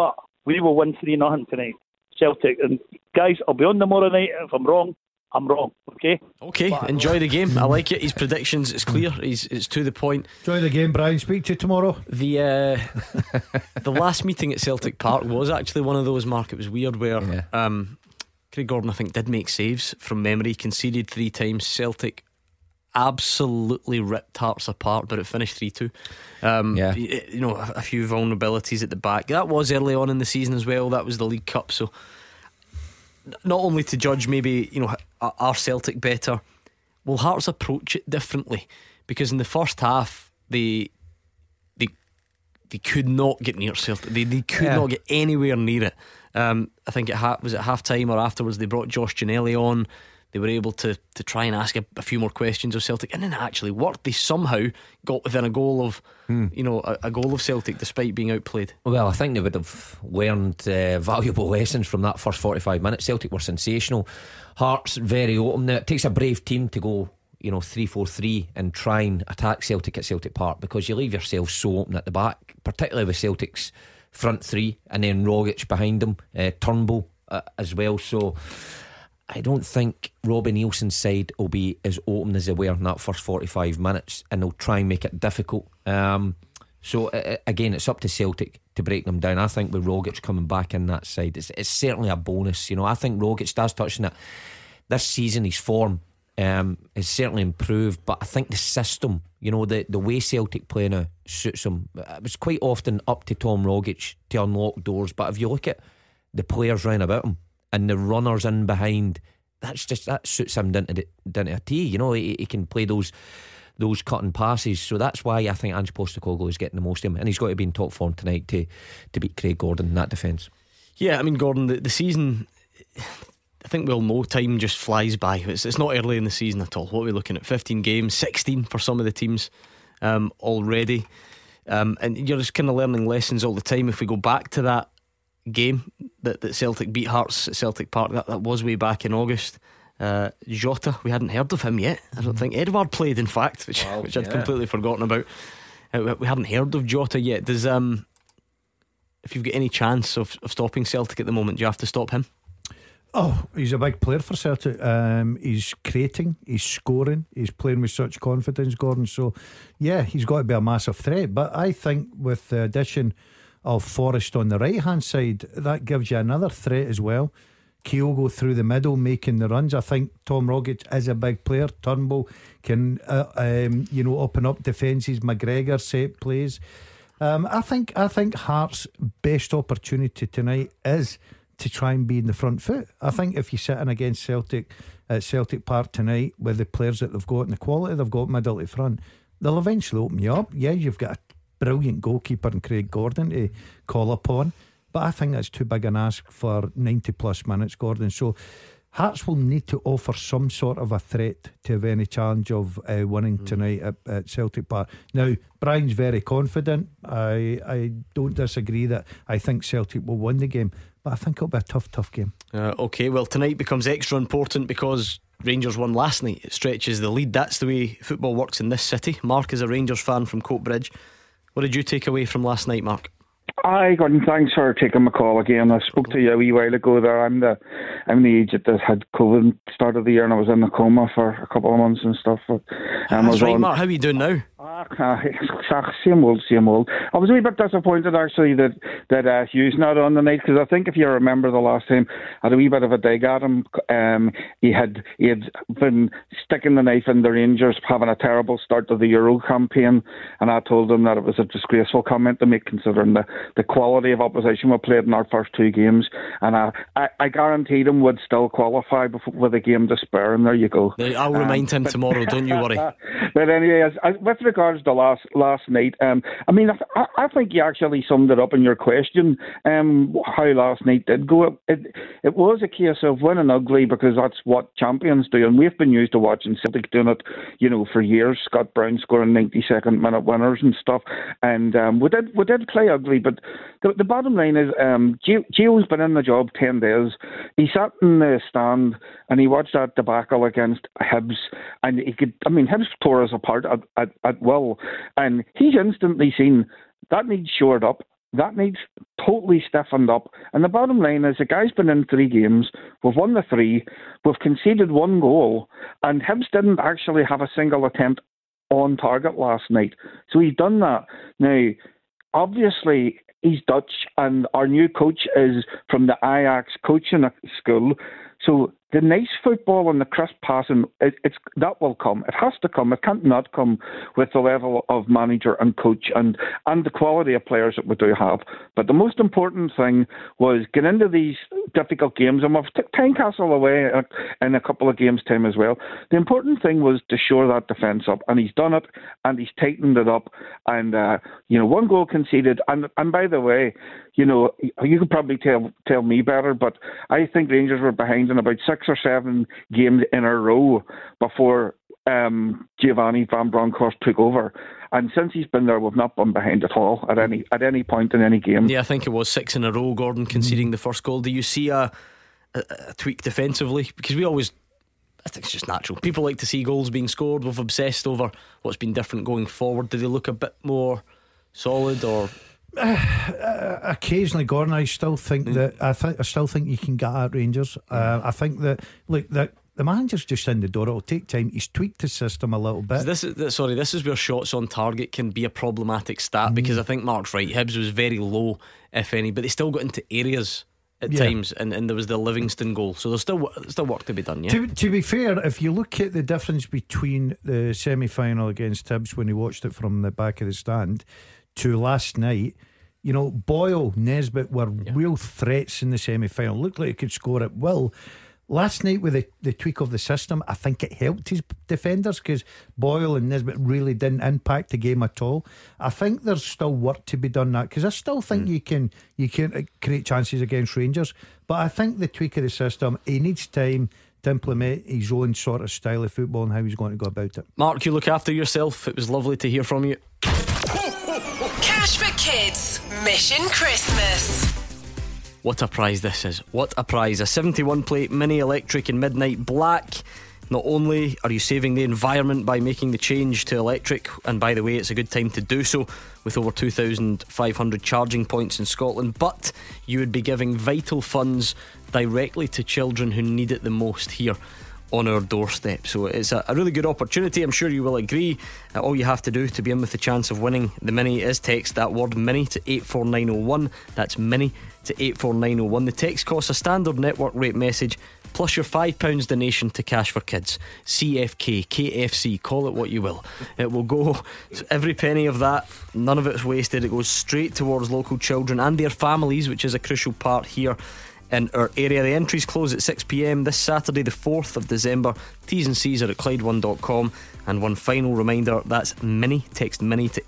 we will win 3-0 tonight. Celtic. And guys, I'll be on tomorrow night. If I'm wrong, I'm wrong. Okay, enjoy the game. I like it. His predictions, it's clear, it's to the point. Enjoy the game, Brian. Speak to you tomorrow. The last meeting at Celtic Park was actually one of those, Mark. It was weird where Craig Gordon, I think, did make saves from memory, conceded 3 times. Celtic absolutely ripped Hearts apart, but it finished 3-2. You know, a few vulnerabilities at the back. That was early on in the season as well. That was the League Cup. So not only to judge maybe, you know, are Celtic better, will Hearts approach it differently? Because in the first half they could not get near Celtic. They could not get anywhere near it. I think was it half time or afterwards they brought Josh Ginnelly on. They were able to try and ask a few more questions of Celtic, and then it actually worked. They somehow got within a goal of a goal of Celtic despite being outplayed. Well, I think they would have learned valuable lessons from that first 45 minutes. Celtic were sensational. Hearts very open. Now, it takes a brave team to go 3-4-3 and try and attack Celtic at Celtic Park, because you leave yourself so open at the back, particularly with Celtic's front three and then Rogic behind them, Turnbull as well. So I don't think Robbie Nielsen's side will be as open as they were in that first 45 minutes, and they'll try and make it difficult. So again, it's up to Celtic to break them down. I think with Rogic coming back in that side, it's certainly a bonus. I think Rogic does touching it this season. His form has certainly improved, but I think the system, the way Celtic play now suits him. It was quite often up to Tom Rogic to unlock doors, but if you look at the players round about him and the runners in behind, that suits him down to a T. He can play those cutting passes. So that's why I think Ange Postecoglou is getting the most of him, and he's got to be in top form tonight to beat Craig Gordon in that defence. Yeah, I mean, Gordon, the season, I think we all know time just flies by. It's not early in the season at all. What are we looking at? 15 games, 16 for some of the teams already, and you're just kind of learning lessons all the time. If we go back to that game that Celtic beat Hearts at Celtic Park, that was way back in August. Jota, we hadn't heard of him yet. I don't think Edouard played, in fact, which I'd completely forgotten about. We hadn't heard of Jota yet. Does if you've got any chance of stopping Celtic at the moment, do you have to stop him? Oh, he's a big player for Celtic. He's creating, he's scoring, he's playing with such confidence, Gordon. So yeah, he's got to be a massive threat. But I think with the addition of Forrest on the right hand side, that gives you another threat as well. Kyogo through the middle making the runs. I think Tom Rogic is a big player. Turnbull can open up defences. McGregor set plays. I think Hearts' best opportunity tonight is to try and be in the front foot. I think if you're sitting against Celtic at Celtic Park tonight with the players that they've got and the quality they've got middle to front, they'll eventually open you up. Yeah, you've got a brilliant goalkeeper in Craig Gordon to call upon, but I think that's too big an ask for 90 plus minutes, Gordon. So Hearts will need to offer some sort of a threat to have any challenge of winning tonight at Celtic Park. Now, Brian's very confident. I don't disagree that I think Celtic will win the game, but I think it'll be a tough game. Okay, well, tonight becomes extra important because Rangers won last night. It stretches the lead. That's the way football works in this city. Mark is a Rangers fan from Coatbridge. What did you take away from last night, Mark? Hi, Gordon. Thanks for taking my call again. I spoke to you a wee while ago there. I'm the age that had COVID start of the year, and I was in a coma for a couple of months and stuff. That's right, Mark. How are you doing now? Same old. I was a wee bit disappointed actually that Hugh's not on the night, because I think if you remember the last time I had a wee bit of a dig at him. He had been sticking the knife in the Rangers having a terrible start to the Euro campaign, and I told him that it was a disgraceful comment to make considering the quality of opposition we played in our first 2 games, and I guaranteed him would still qualify with a game to spare, and there you go. I'll remind him tomorrow, don't you worry. But anyway, with regards to last night, I think you actually summed it up in your question, how last night did go. It was a case of winning ugly, because that's what champions do, and we've been used to watching Celtic doing it, for years. Scott Brown scoring 92nd minute winners and stuff, and we did play ugly. But the bottom line is, Gio's been in the job 10 days. He sat in the stand and he watched that debacle against Hibs, and Hibs tore us apart at will, and he's instantly seen that needs shored up. That needs totally stiffened up. And the bottom line is the guy's been in 3 games. We've won the 3. We've conceded 1 goal. And Hibs didn't actually have a single attempt on target last night. So he's done that. Now, obviously, he's Dutch and our new coach is from the Ajax coaching school. So the nice football and the crisp passing, that will come. It has to come. It can't not come with the level of manager and coach and the quality of players that we do have. But the most important thing was get into these difficult games, and we've took Tynecastle away in a couple of games' time as well. The important thing was to shore that defence up, and he's done it, and he's tightened it up. And 1 goal conceded. And by the way, you could probably tell me better, but I think Rangers were behind in about 6 or 7 games in a row before Giovanni Van Bronckhorst took over. And since he's been there, we've not been behind at all at any point in any game. Yeah, I think it was 6 in a row, Gordon, conceding the first goal. Do you see a tweak defensively? Because I think it's just natural. People like to see goals being scored. We've obsessed over what's been different going forward. Do they look a bit more solid or... Occasionally, Gordon, I still think that I still think you can get at Rangers. I think that the manager's just in the door. It'll take time. He's tweaked the system a little bit. This is where shots on target can be a problematic stat, because I think Mark's right. Hibs was very low, if any, but they still got into areas at times, and there was the Livingston goal. So there's still work to be done. Yeah. To be fair, if you look at the difference between the semi-final against Hibs when he watched it from the back of the stand to last night, Boyle, Nesbitt were real threats in the semi-final. Looked like he could score at will. Last night with the tweak of the system, I think it helped his defenders, because Boyle and Nesbitt really didn't impact the game at all. I think there's still work to be done that, because I still think you can create chances against Rangers, but I think the tweak of the system, he needs time to implement his own sort of style of football and how he's going to go about it. Mark, you look after yourself. It was lovely to hear from you. Cash for Kids Mission Christmas. What a prize this is. What a prize. A 71 plate Mini Electric in midnight black. Not only are you saving the environment by making the change to electric, and by the way, it's a good time to do so with over 2,500 charging points in Scotland, but you would be giving vital funds directly to children who need it the most here on our doorstep. So it's a really good opportunity. I'm sure you will agree. All you have to do to be in with the chance of winning the Mini is text that word Mini to 84901. That's Mini to 84901. The text costs a standard network rate message plus your £5 donation to Cash for Kids. CFK, KFC, call it what you will. It will go, every penny of that, none of it's wasted. It goes straight towards local children and their families, which is a crucial part here in our area. The entries close at 6 p.m. this Saturday, the 4th of December. T's and C's are at Clyde1.com. And one final reminder, that's Mini. Text Mini to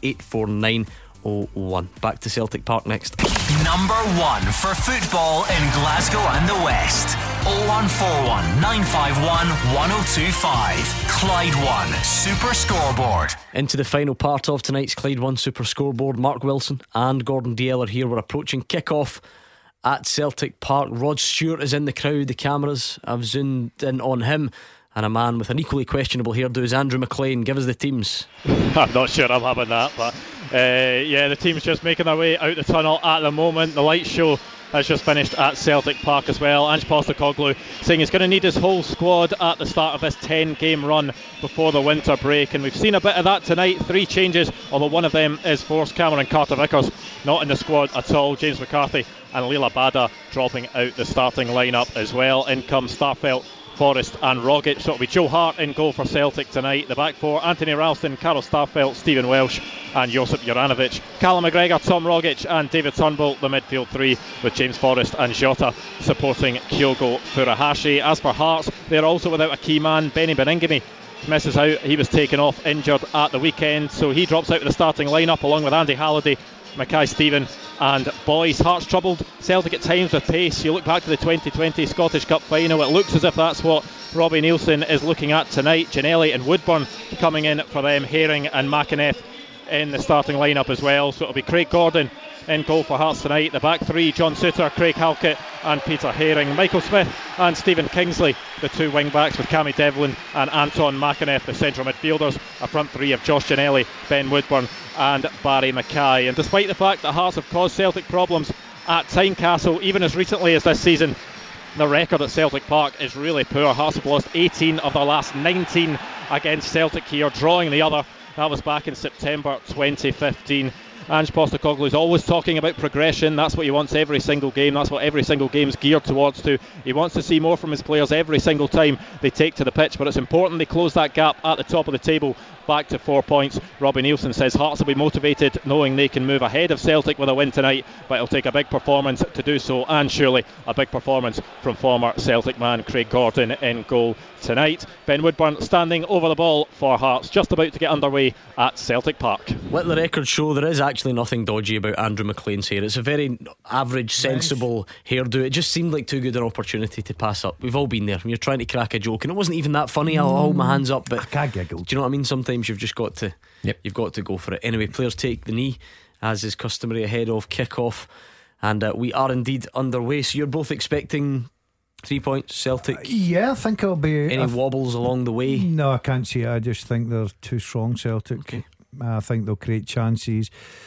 84901. Back to Celtic Park next. Number 1 for football in Glasgow and the West. 0141 951 1025. Clyde 1 Super Scoreboard. Into the final part of tonight's Clyde 1 Super Scoreboard. Mark Wilson and Gordon Dalziel are here. We're approaching kick-off at Celtic Park. Rod Stewart is in the crowd. The cameras have zoomed in on him, and a man with an equally questionable hairdo is Andrew McLean. Give us the teams. I'm not sure I'm having that, but the team's just making their way out the tunnel at the moment. The light show has just finished at Celtic Park as well. Ange Postecoglou saying he's going to need his whole squad at the start of this 10-game run before the winter break, and we've seen a bit of that tonight. 3 changes, although one of them is forced. Cameron Carter-Vickers not in the squad at all. James McCarthy and Leila Bada dropping out the starting lineup as well. In comes Starfelt, Forrest and Rogic. So it'll be Joe Hart in goal for Celtic tonight. The back four: Anthony Ralston, Carl Starfelt, Stephen Welsh and Josip Juranovic. Callum McGregor, Tom Rogic and David Turnbull, the midfield 3, with James Forrest and Jota supporting Kyogo Furuhashi. As for Hearts, they're also without a key man. Benny Beningame misses out. He was taken off injured at the weekend, so he drops out of the starting lineup along with Andy Halliday, Mackay Stephen and Boyce. Hearts troubled Celtic at times with pace. You look back to the 2020 Scottish Cup final, it looks as if that's what Robbie Neilson is looking at tonight. Ginnelly and Woodburn coming in for them. Herring and McInnes in the starting lineup as well. So it'll be Craig Gordon in goal for Hearts tonight. The back three: John Souttar, Craig Halkett and Peter Haring. Michael Smith and Stephen Kingsley, the two wing backs, with Cammy Devlin and Anton McInnes, the central midfielders. A front three of Josh Ginnelly, Ben Woodburn and Barry Mackay. And despite the fact that Hearts have caused Celtic problems at Tynecastle, even as recently as this season, the record at Celtic Park is really poor. Hearts have lost 18 of their last 19 against Celtic here, drawing the other. That was back in September 2015. Ange Postecoglou is always talking about progression. That's what he wants every single game. That's what every single game's geared towards to. He wants to see more from his players every single time they take to the pitch, but it's important they close that gap at the top of the table back to 4 points. Robbie Neilson says Hearts will be motivated knowing they can move ahead of Celtic with a win tonight, but it'll take a big performance to do so, and surely a big performance from former Celtic man Craig Gordon in goal tonight. Ben Woodburn standing over the ball for Hearts, just about to get underway at Celtic Park. Let the record show there is actually nothing dodgy about Andrew McLean's hair. It's a very average, sensible hairdo. It just seemed like too good an opportunity to pass up. We've all been there when you're trying to crack a joke and it wasn't even that funny. I'll hold my hands up, but I can't giggle. Do you know what I mean? Sometimes you've just got to you've got to go for it. Anyway, players take the knee as is customary ahead of kick-off, and we are indeed underway. So you're both expecting 3 points Celtic? Yeah, I think it'll be. Any wobbles along the way? No, I can't see it. I just think they're too strong, Celtic. Okay. I think they'll create chances.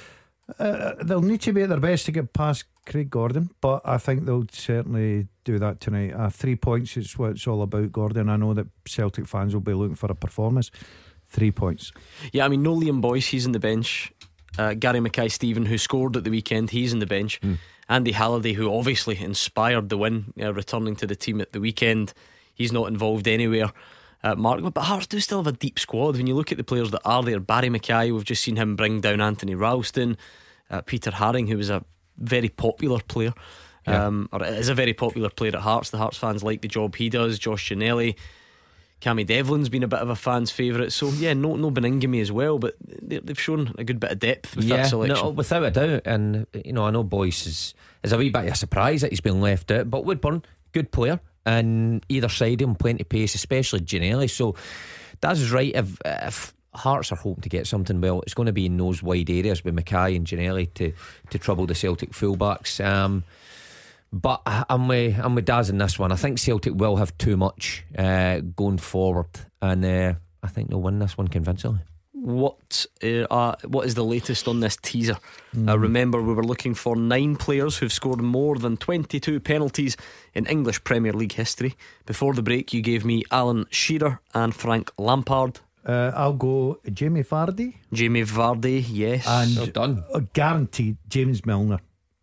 They'll need to be at their best to get past Craig Gordon, but I think they'll certainly do that tonight. 3 points is what it's all about, Gordon. I know that Celtic fans will be looking for a performance. 3 points. Yeah, I mean, no Liam Boyce, he's in the bench. Gary Mackay-Steven, who scored at the weekend, he's in the bench. Andy Halliday, who obviously inspired the win, returning to the team at the weekend, he's not involved anywhere. Mark, but Hearts do still have a deep squad. When you look at the players that are there, Barry Mackay, we've just seen him bring down Anthony Ralston. Peter Haring, who was a very popular player, or is a very popular player at Hearts. The Hearts fans like the job he does. Josh Ginnelly, Cammy Devlin's been a bit of a fan's favourite. So yeah, no Beningame as well, but they've shown a good bit of depth with that selection. No, without a doubt. And you know, I know Boyce is a wee bit of a surprise that he's been left out, but Woodburn, good player, and either side of him plenty of pace, especially Ginnelly. So that's right. If Hearts are hoping to get something, well, it's going to be in those wide areas with Mackay and Ginnelly to trouble the Celtic fullbacks. But I'm with Daz in this one. I think Celtic will have too much going forward, and I think they'll win this one convincingly. What is the latest on this teaser? Remember, we were looking for 9 players who've scored more than 22 penalties in English Premier League history. Before the break, you gave me Alan Shearer and Frank Lampard. I'll go Jamie Vardy. Jamie Vardy, yes. And well done. Guaranteed James Milner.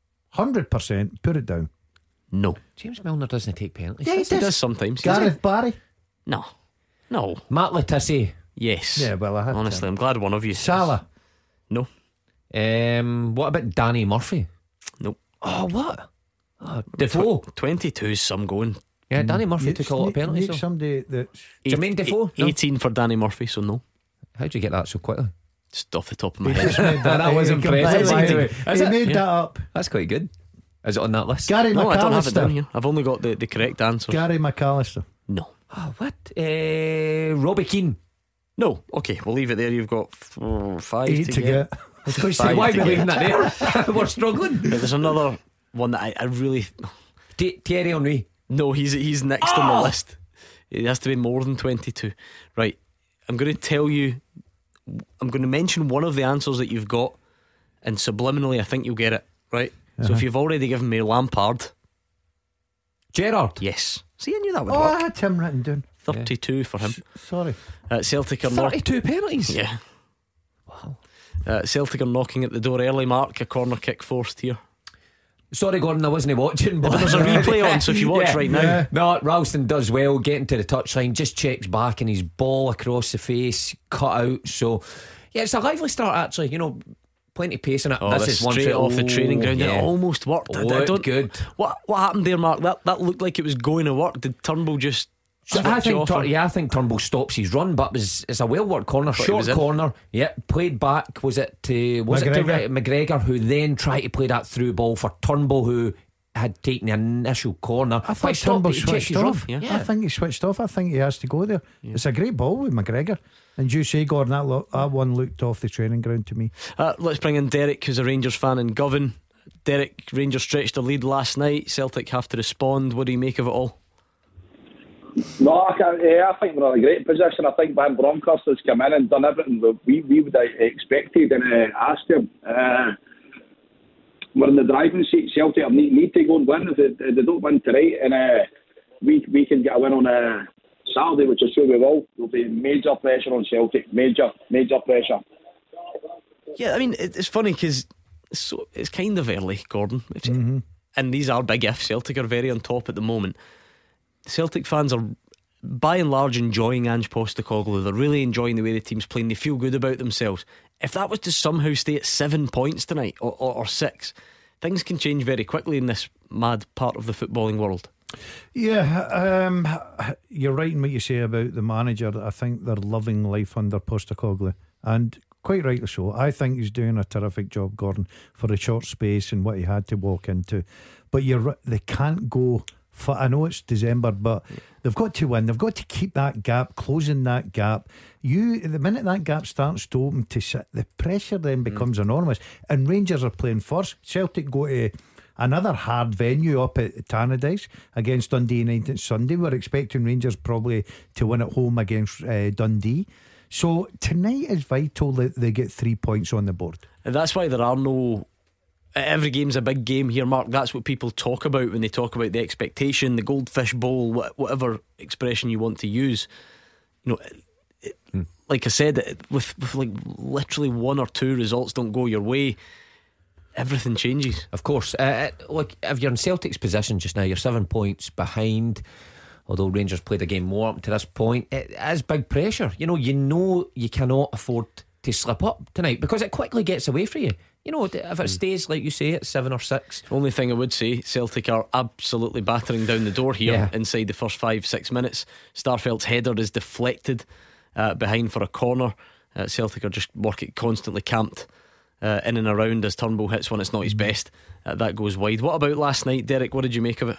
100%. Put it down. No. James Milner doesn't take penalties. Yeah, he does sometimes. Gareth Barry. No. Matt Le Tissier. Yes. Yeah, well, I had honestly, I'm glad one of you. Salah. No. What about Danny Murphy? No. Oh, what? Defoe. 22 is some going. Yeah, Danny Murphy took a lot of penalties. So. Somebody that's Jermaine Defoe. 18 for Danny Murphy, so no. How'd you get that so quickly? Just off the top of my head. That was impressive. He made that up. That's quite good. Is it on that list? Gary No, McAllister. I don't have it down here. I've only got the correct answer. Gary McAllister. No. Oh, what? Robbie Keane. No. Okay, we'll leave it there. You've got 5 8 to get. I was going to say, why are we leaving that there? We're struggling. There's another one that I really. Thierry Henry. No, he's next on the list. It has to be more than 22. Right. I'm going to tell you. I'm going to mention one of the answers that you've got, and subliminally I think you'll get it. Right. So if you've already given me Lampard, Gerrard. yes. See, I knew that would I work. had him written down. 32 for him. Sorry. Celtic are 32 penalties. Yeah. Wow. Celtic are knocking at the door early. Mark, a corner kick forced here. Sorry, Gordon, I wasn't watching, but there's a replay on, so if you watch right now. No, Ralston does well, getting to the touchline, just checks back and his ball across the face, cut out. So yeah, it's a lively start actually. You know, plenty of pace in it. This is one straight off the training ground. It almost worked. I don't, good. What happened there, Mark? That looked like it was going to work. Did Turnbull just I think Turnbull stops his run, but it's a well worked corner, short corner. Played back. Was it to McGregor, who then tried to play that through ball for Turnbull, who had taken the initial corner. I thought Turnbull switched off. I think he switched off. I think he has to go there. It's a great ball with McGregor. And you say, Gordon, that one looked off the training ground to me. Let's bring in Derek, who's a Rangers fan in Govan. Derek, Rangers stretched the lead last night. Celtic have to respond. What do you make of it all? No, I think we're in a great position. I think Van Bronckhorst has come in and done everything that we would have expected and asked him. We're in the driving seat. Celtic need to go and win. If they don't win tonight, and we can get a win on Saturday, which is sure we will. There'll be major pressure on Celtic. Major pressure. Yeah, I mean, it's funny because it's kind of early, Gordon. And these are big ifs. Celtic are very on top at the moment. Celtic fans are by and large enjoying Ange Postecoglou. They're really enjoying the way the team's playing. They feel good about themselves. If that was to somehow stay at 7 points tonight or 6, things can change very quickly in this mad part of the footballing world. Yeah, you're right in what you say about the manager. I think they're loving life under Postecoglou, and quite rightly so. I think he's doing a terrific job, Gordon, for the short space and what he had to walk into. But they can't go for, I know it's December, but they've got to win. They've got to keep that gap, closing that gap. The minute that gap starts to open, the pressure then becomes enormous. And Rangers are playing first. Celtic go to another hard venue up at Tannadice against Dundee United Sunday. We're expecting Rangers probably to win at home against Dundee. So tonight is vital that they get 3 points on the board. And that's why there are no... Every game's a big game here, Mark. That's what people talk about when they talk about the expectation, the Goldfish Bowl, whatever expression you want to use. You know, like I said, with like literally 1 or 2 results don't go your way, everything changes. Of course. Look, if you're in Celtic's position just now, you're 7 points behind. Although Rangers played a game more up to this point, it is big pressure. You know you cannot afford to slip up tonight because it quickly gets away from you. You know, if it stays like you say at 7 or 6. Only thing I would say, Celtic are absolutely battering down the door here inside the first 5-6 minutes. Starfelt's header is deflected behind for a corner. Celtic are just constantly camped in and around as Turnbull hits one. It's not his best. That goes wide. What about last night, Derek? What did you make of it?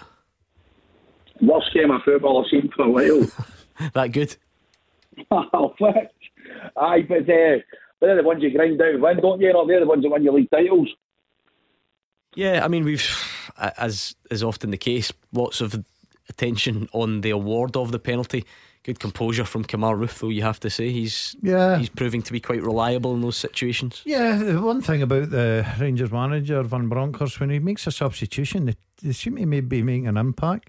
Worst game of football I've seen for a while. That good? Oh, what? Aye, but they're the ones you grind out and win, don't you? They're the ones that win your league titles. Yeah, I mean, we've, as is often the case, lots of attention on the award of the penalty. Good composure from Kemar Roofe, though, you have to say. He's proving to be quite reliable in those situations. Yeah, the one thing about the Rangers manager, Van Bronckhorst, when he makes a substitution, they seem to maybe be making an impact.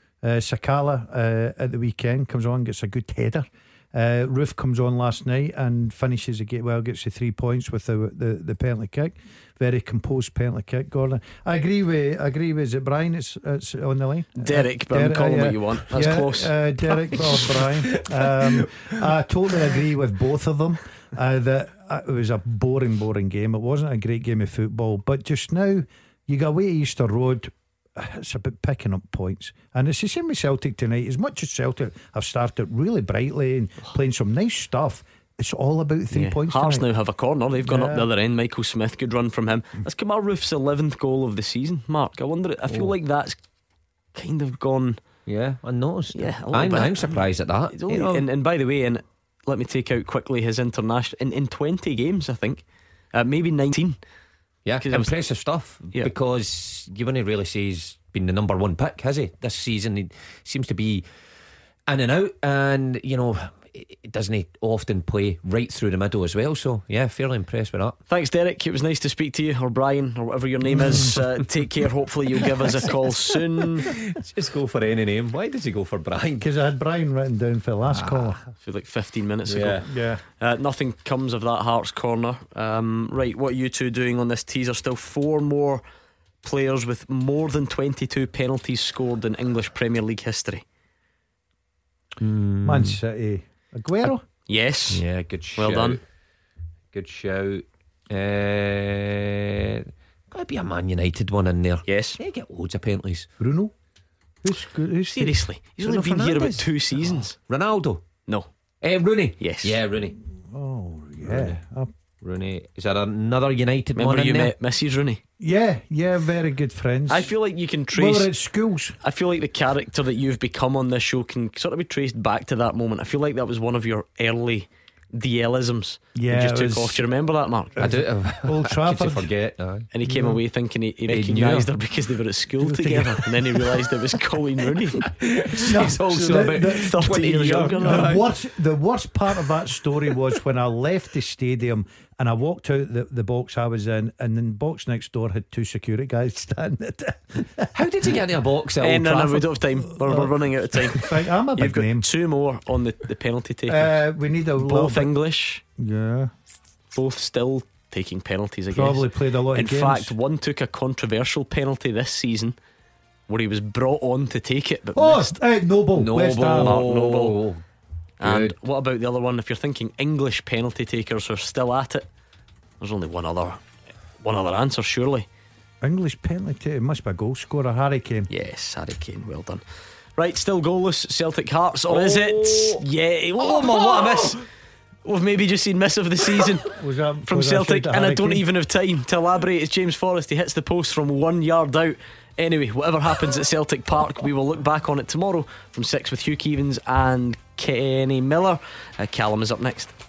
Sakala at the weekend comes on, gets a good header. Roofe comes on last night and finishes the game well, gets the 3 points with the penalty kick. Very composed penalty kick, Gordon. I agree with is it Brian? It's on the line. Derek, but I'm calling what you want. That's close. Derek or Brian. I totally agree with both of them. That it was a boring game. It wasn't a great game of football. But just now, you go away to Easter Road. It's about picking up points, and it's the same with Celtic tonight. As much as Celtic have started really brightly and playing some nice stuff, it's all about 3 points. Hearts tonight. now have a corner. They've gone up the other end. Michael Smith, good run from him. That's Kemar Roofe's 11th goal of the season, Mark. I feel like that's kind of gone unnoticed. I'm surprised at that. And by the way, and let me take out quickly his international in 20 games, I think, maybe 19. Yeah, impressive stuff. Because you wouldn't really say he's been the number 1 pick, has he? This season he seems to be in and out, and doesn't he often play right through the middle as well? So yeah, fairly impressed with that. Thanks, Derek. It was nice to speak to you, or Brian, or whatever your name is. Take care. Hopefully you'll give us a call soon. Just go for any name. Why does he go for Brian? Because I had Brian written down for the last call. I feel like 15 minutes ago. Yeah. Nothing comes of that Hearts corner. Right, what are you two doing on this teaser? Still 4 more players with more than 22 penalties scored in English Premier League history. Man City. Aguero? Yes. Yeah, good shout. Well done. Good shout. Gotta be a Man United one in there. Yes. They get loads of penalties. Bruno? Who's seriously? He's only been here about 2 seasons. Ronaldo? No. Rooney? Yes. Yeah, Rooney. Oh, yeah. Rooney. Is there another United Remember one you in there? met Mrs. Rooney? Yeah, very good friends. I feel like you can trace. We were at schools. I feel like the character that you've become on this show can sort of be traced back to that moment. I feel like that was one of your early DLisms. Yeah, you just took off. Do you remember that, Mark? I do. Old Trafford. Forget. And he came away thinking he recognised her because they were at school together, and then he realised it was Colleen Rooney. He's also about 30 years younger. The worst part of that story was when I left the stadium and I walked out the box I was in, and then the box next door had 2 security guys standing there. How did you get in a box at Old No, Trafford? we don't have time. We're running out of time. Right, I'm a big You've got name. 2 more on the penalty taker. We need a both English. Yeah. Both still taking penalties, I guess. Probably played a lot in of games. fact, one took a controversial penalty this season where he was brought on to take it but missed. Noble. West Ham. Mark Noble. And Good. what about the other one? If you're thinking English penalty takers are still at it, there's only one other answer, surely. English penalty. It must be a goal scorer, Harry Kane. Yes, Harry Kane. Well done. Right, still goalless, Celtic Hearts, or is it? Yeah. Oh my, what a miss! We've maybe just seen miss of the season from Celtic, and I don't even have time to elaborate. It's James Forrest. He hits the post from 1 yard out. Anyway, whatever happens at Celtic Park, we will look back on it tomorrow from 6 with Hugh Keevins and Kenny Miller. Callum is up next.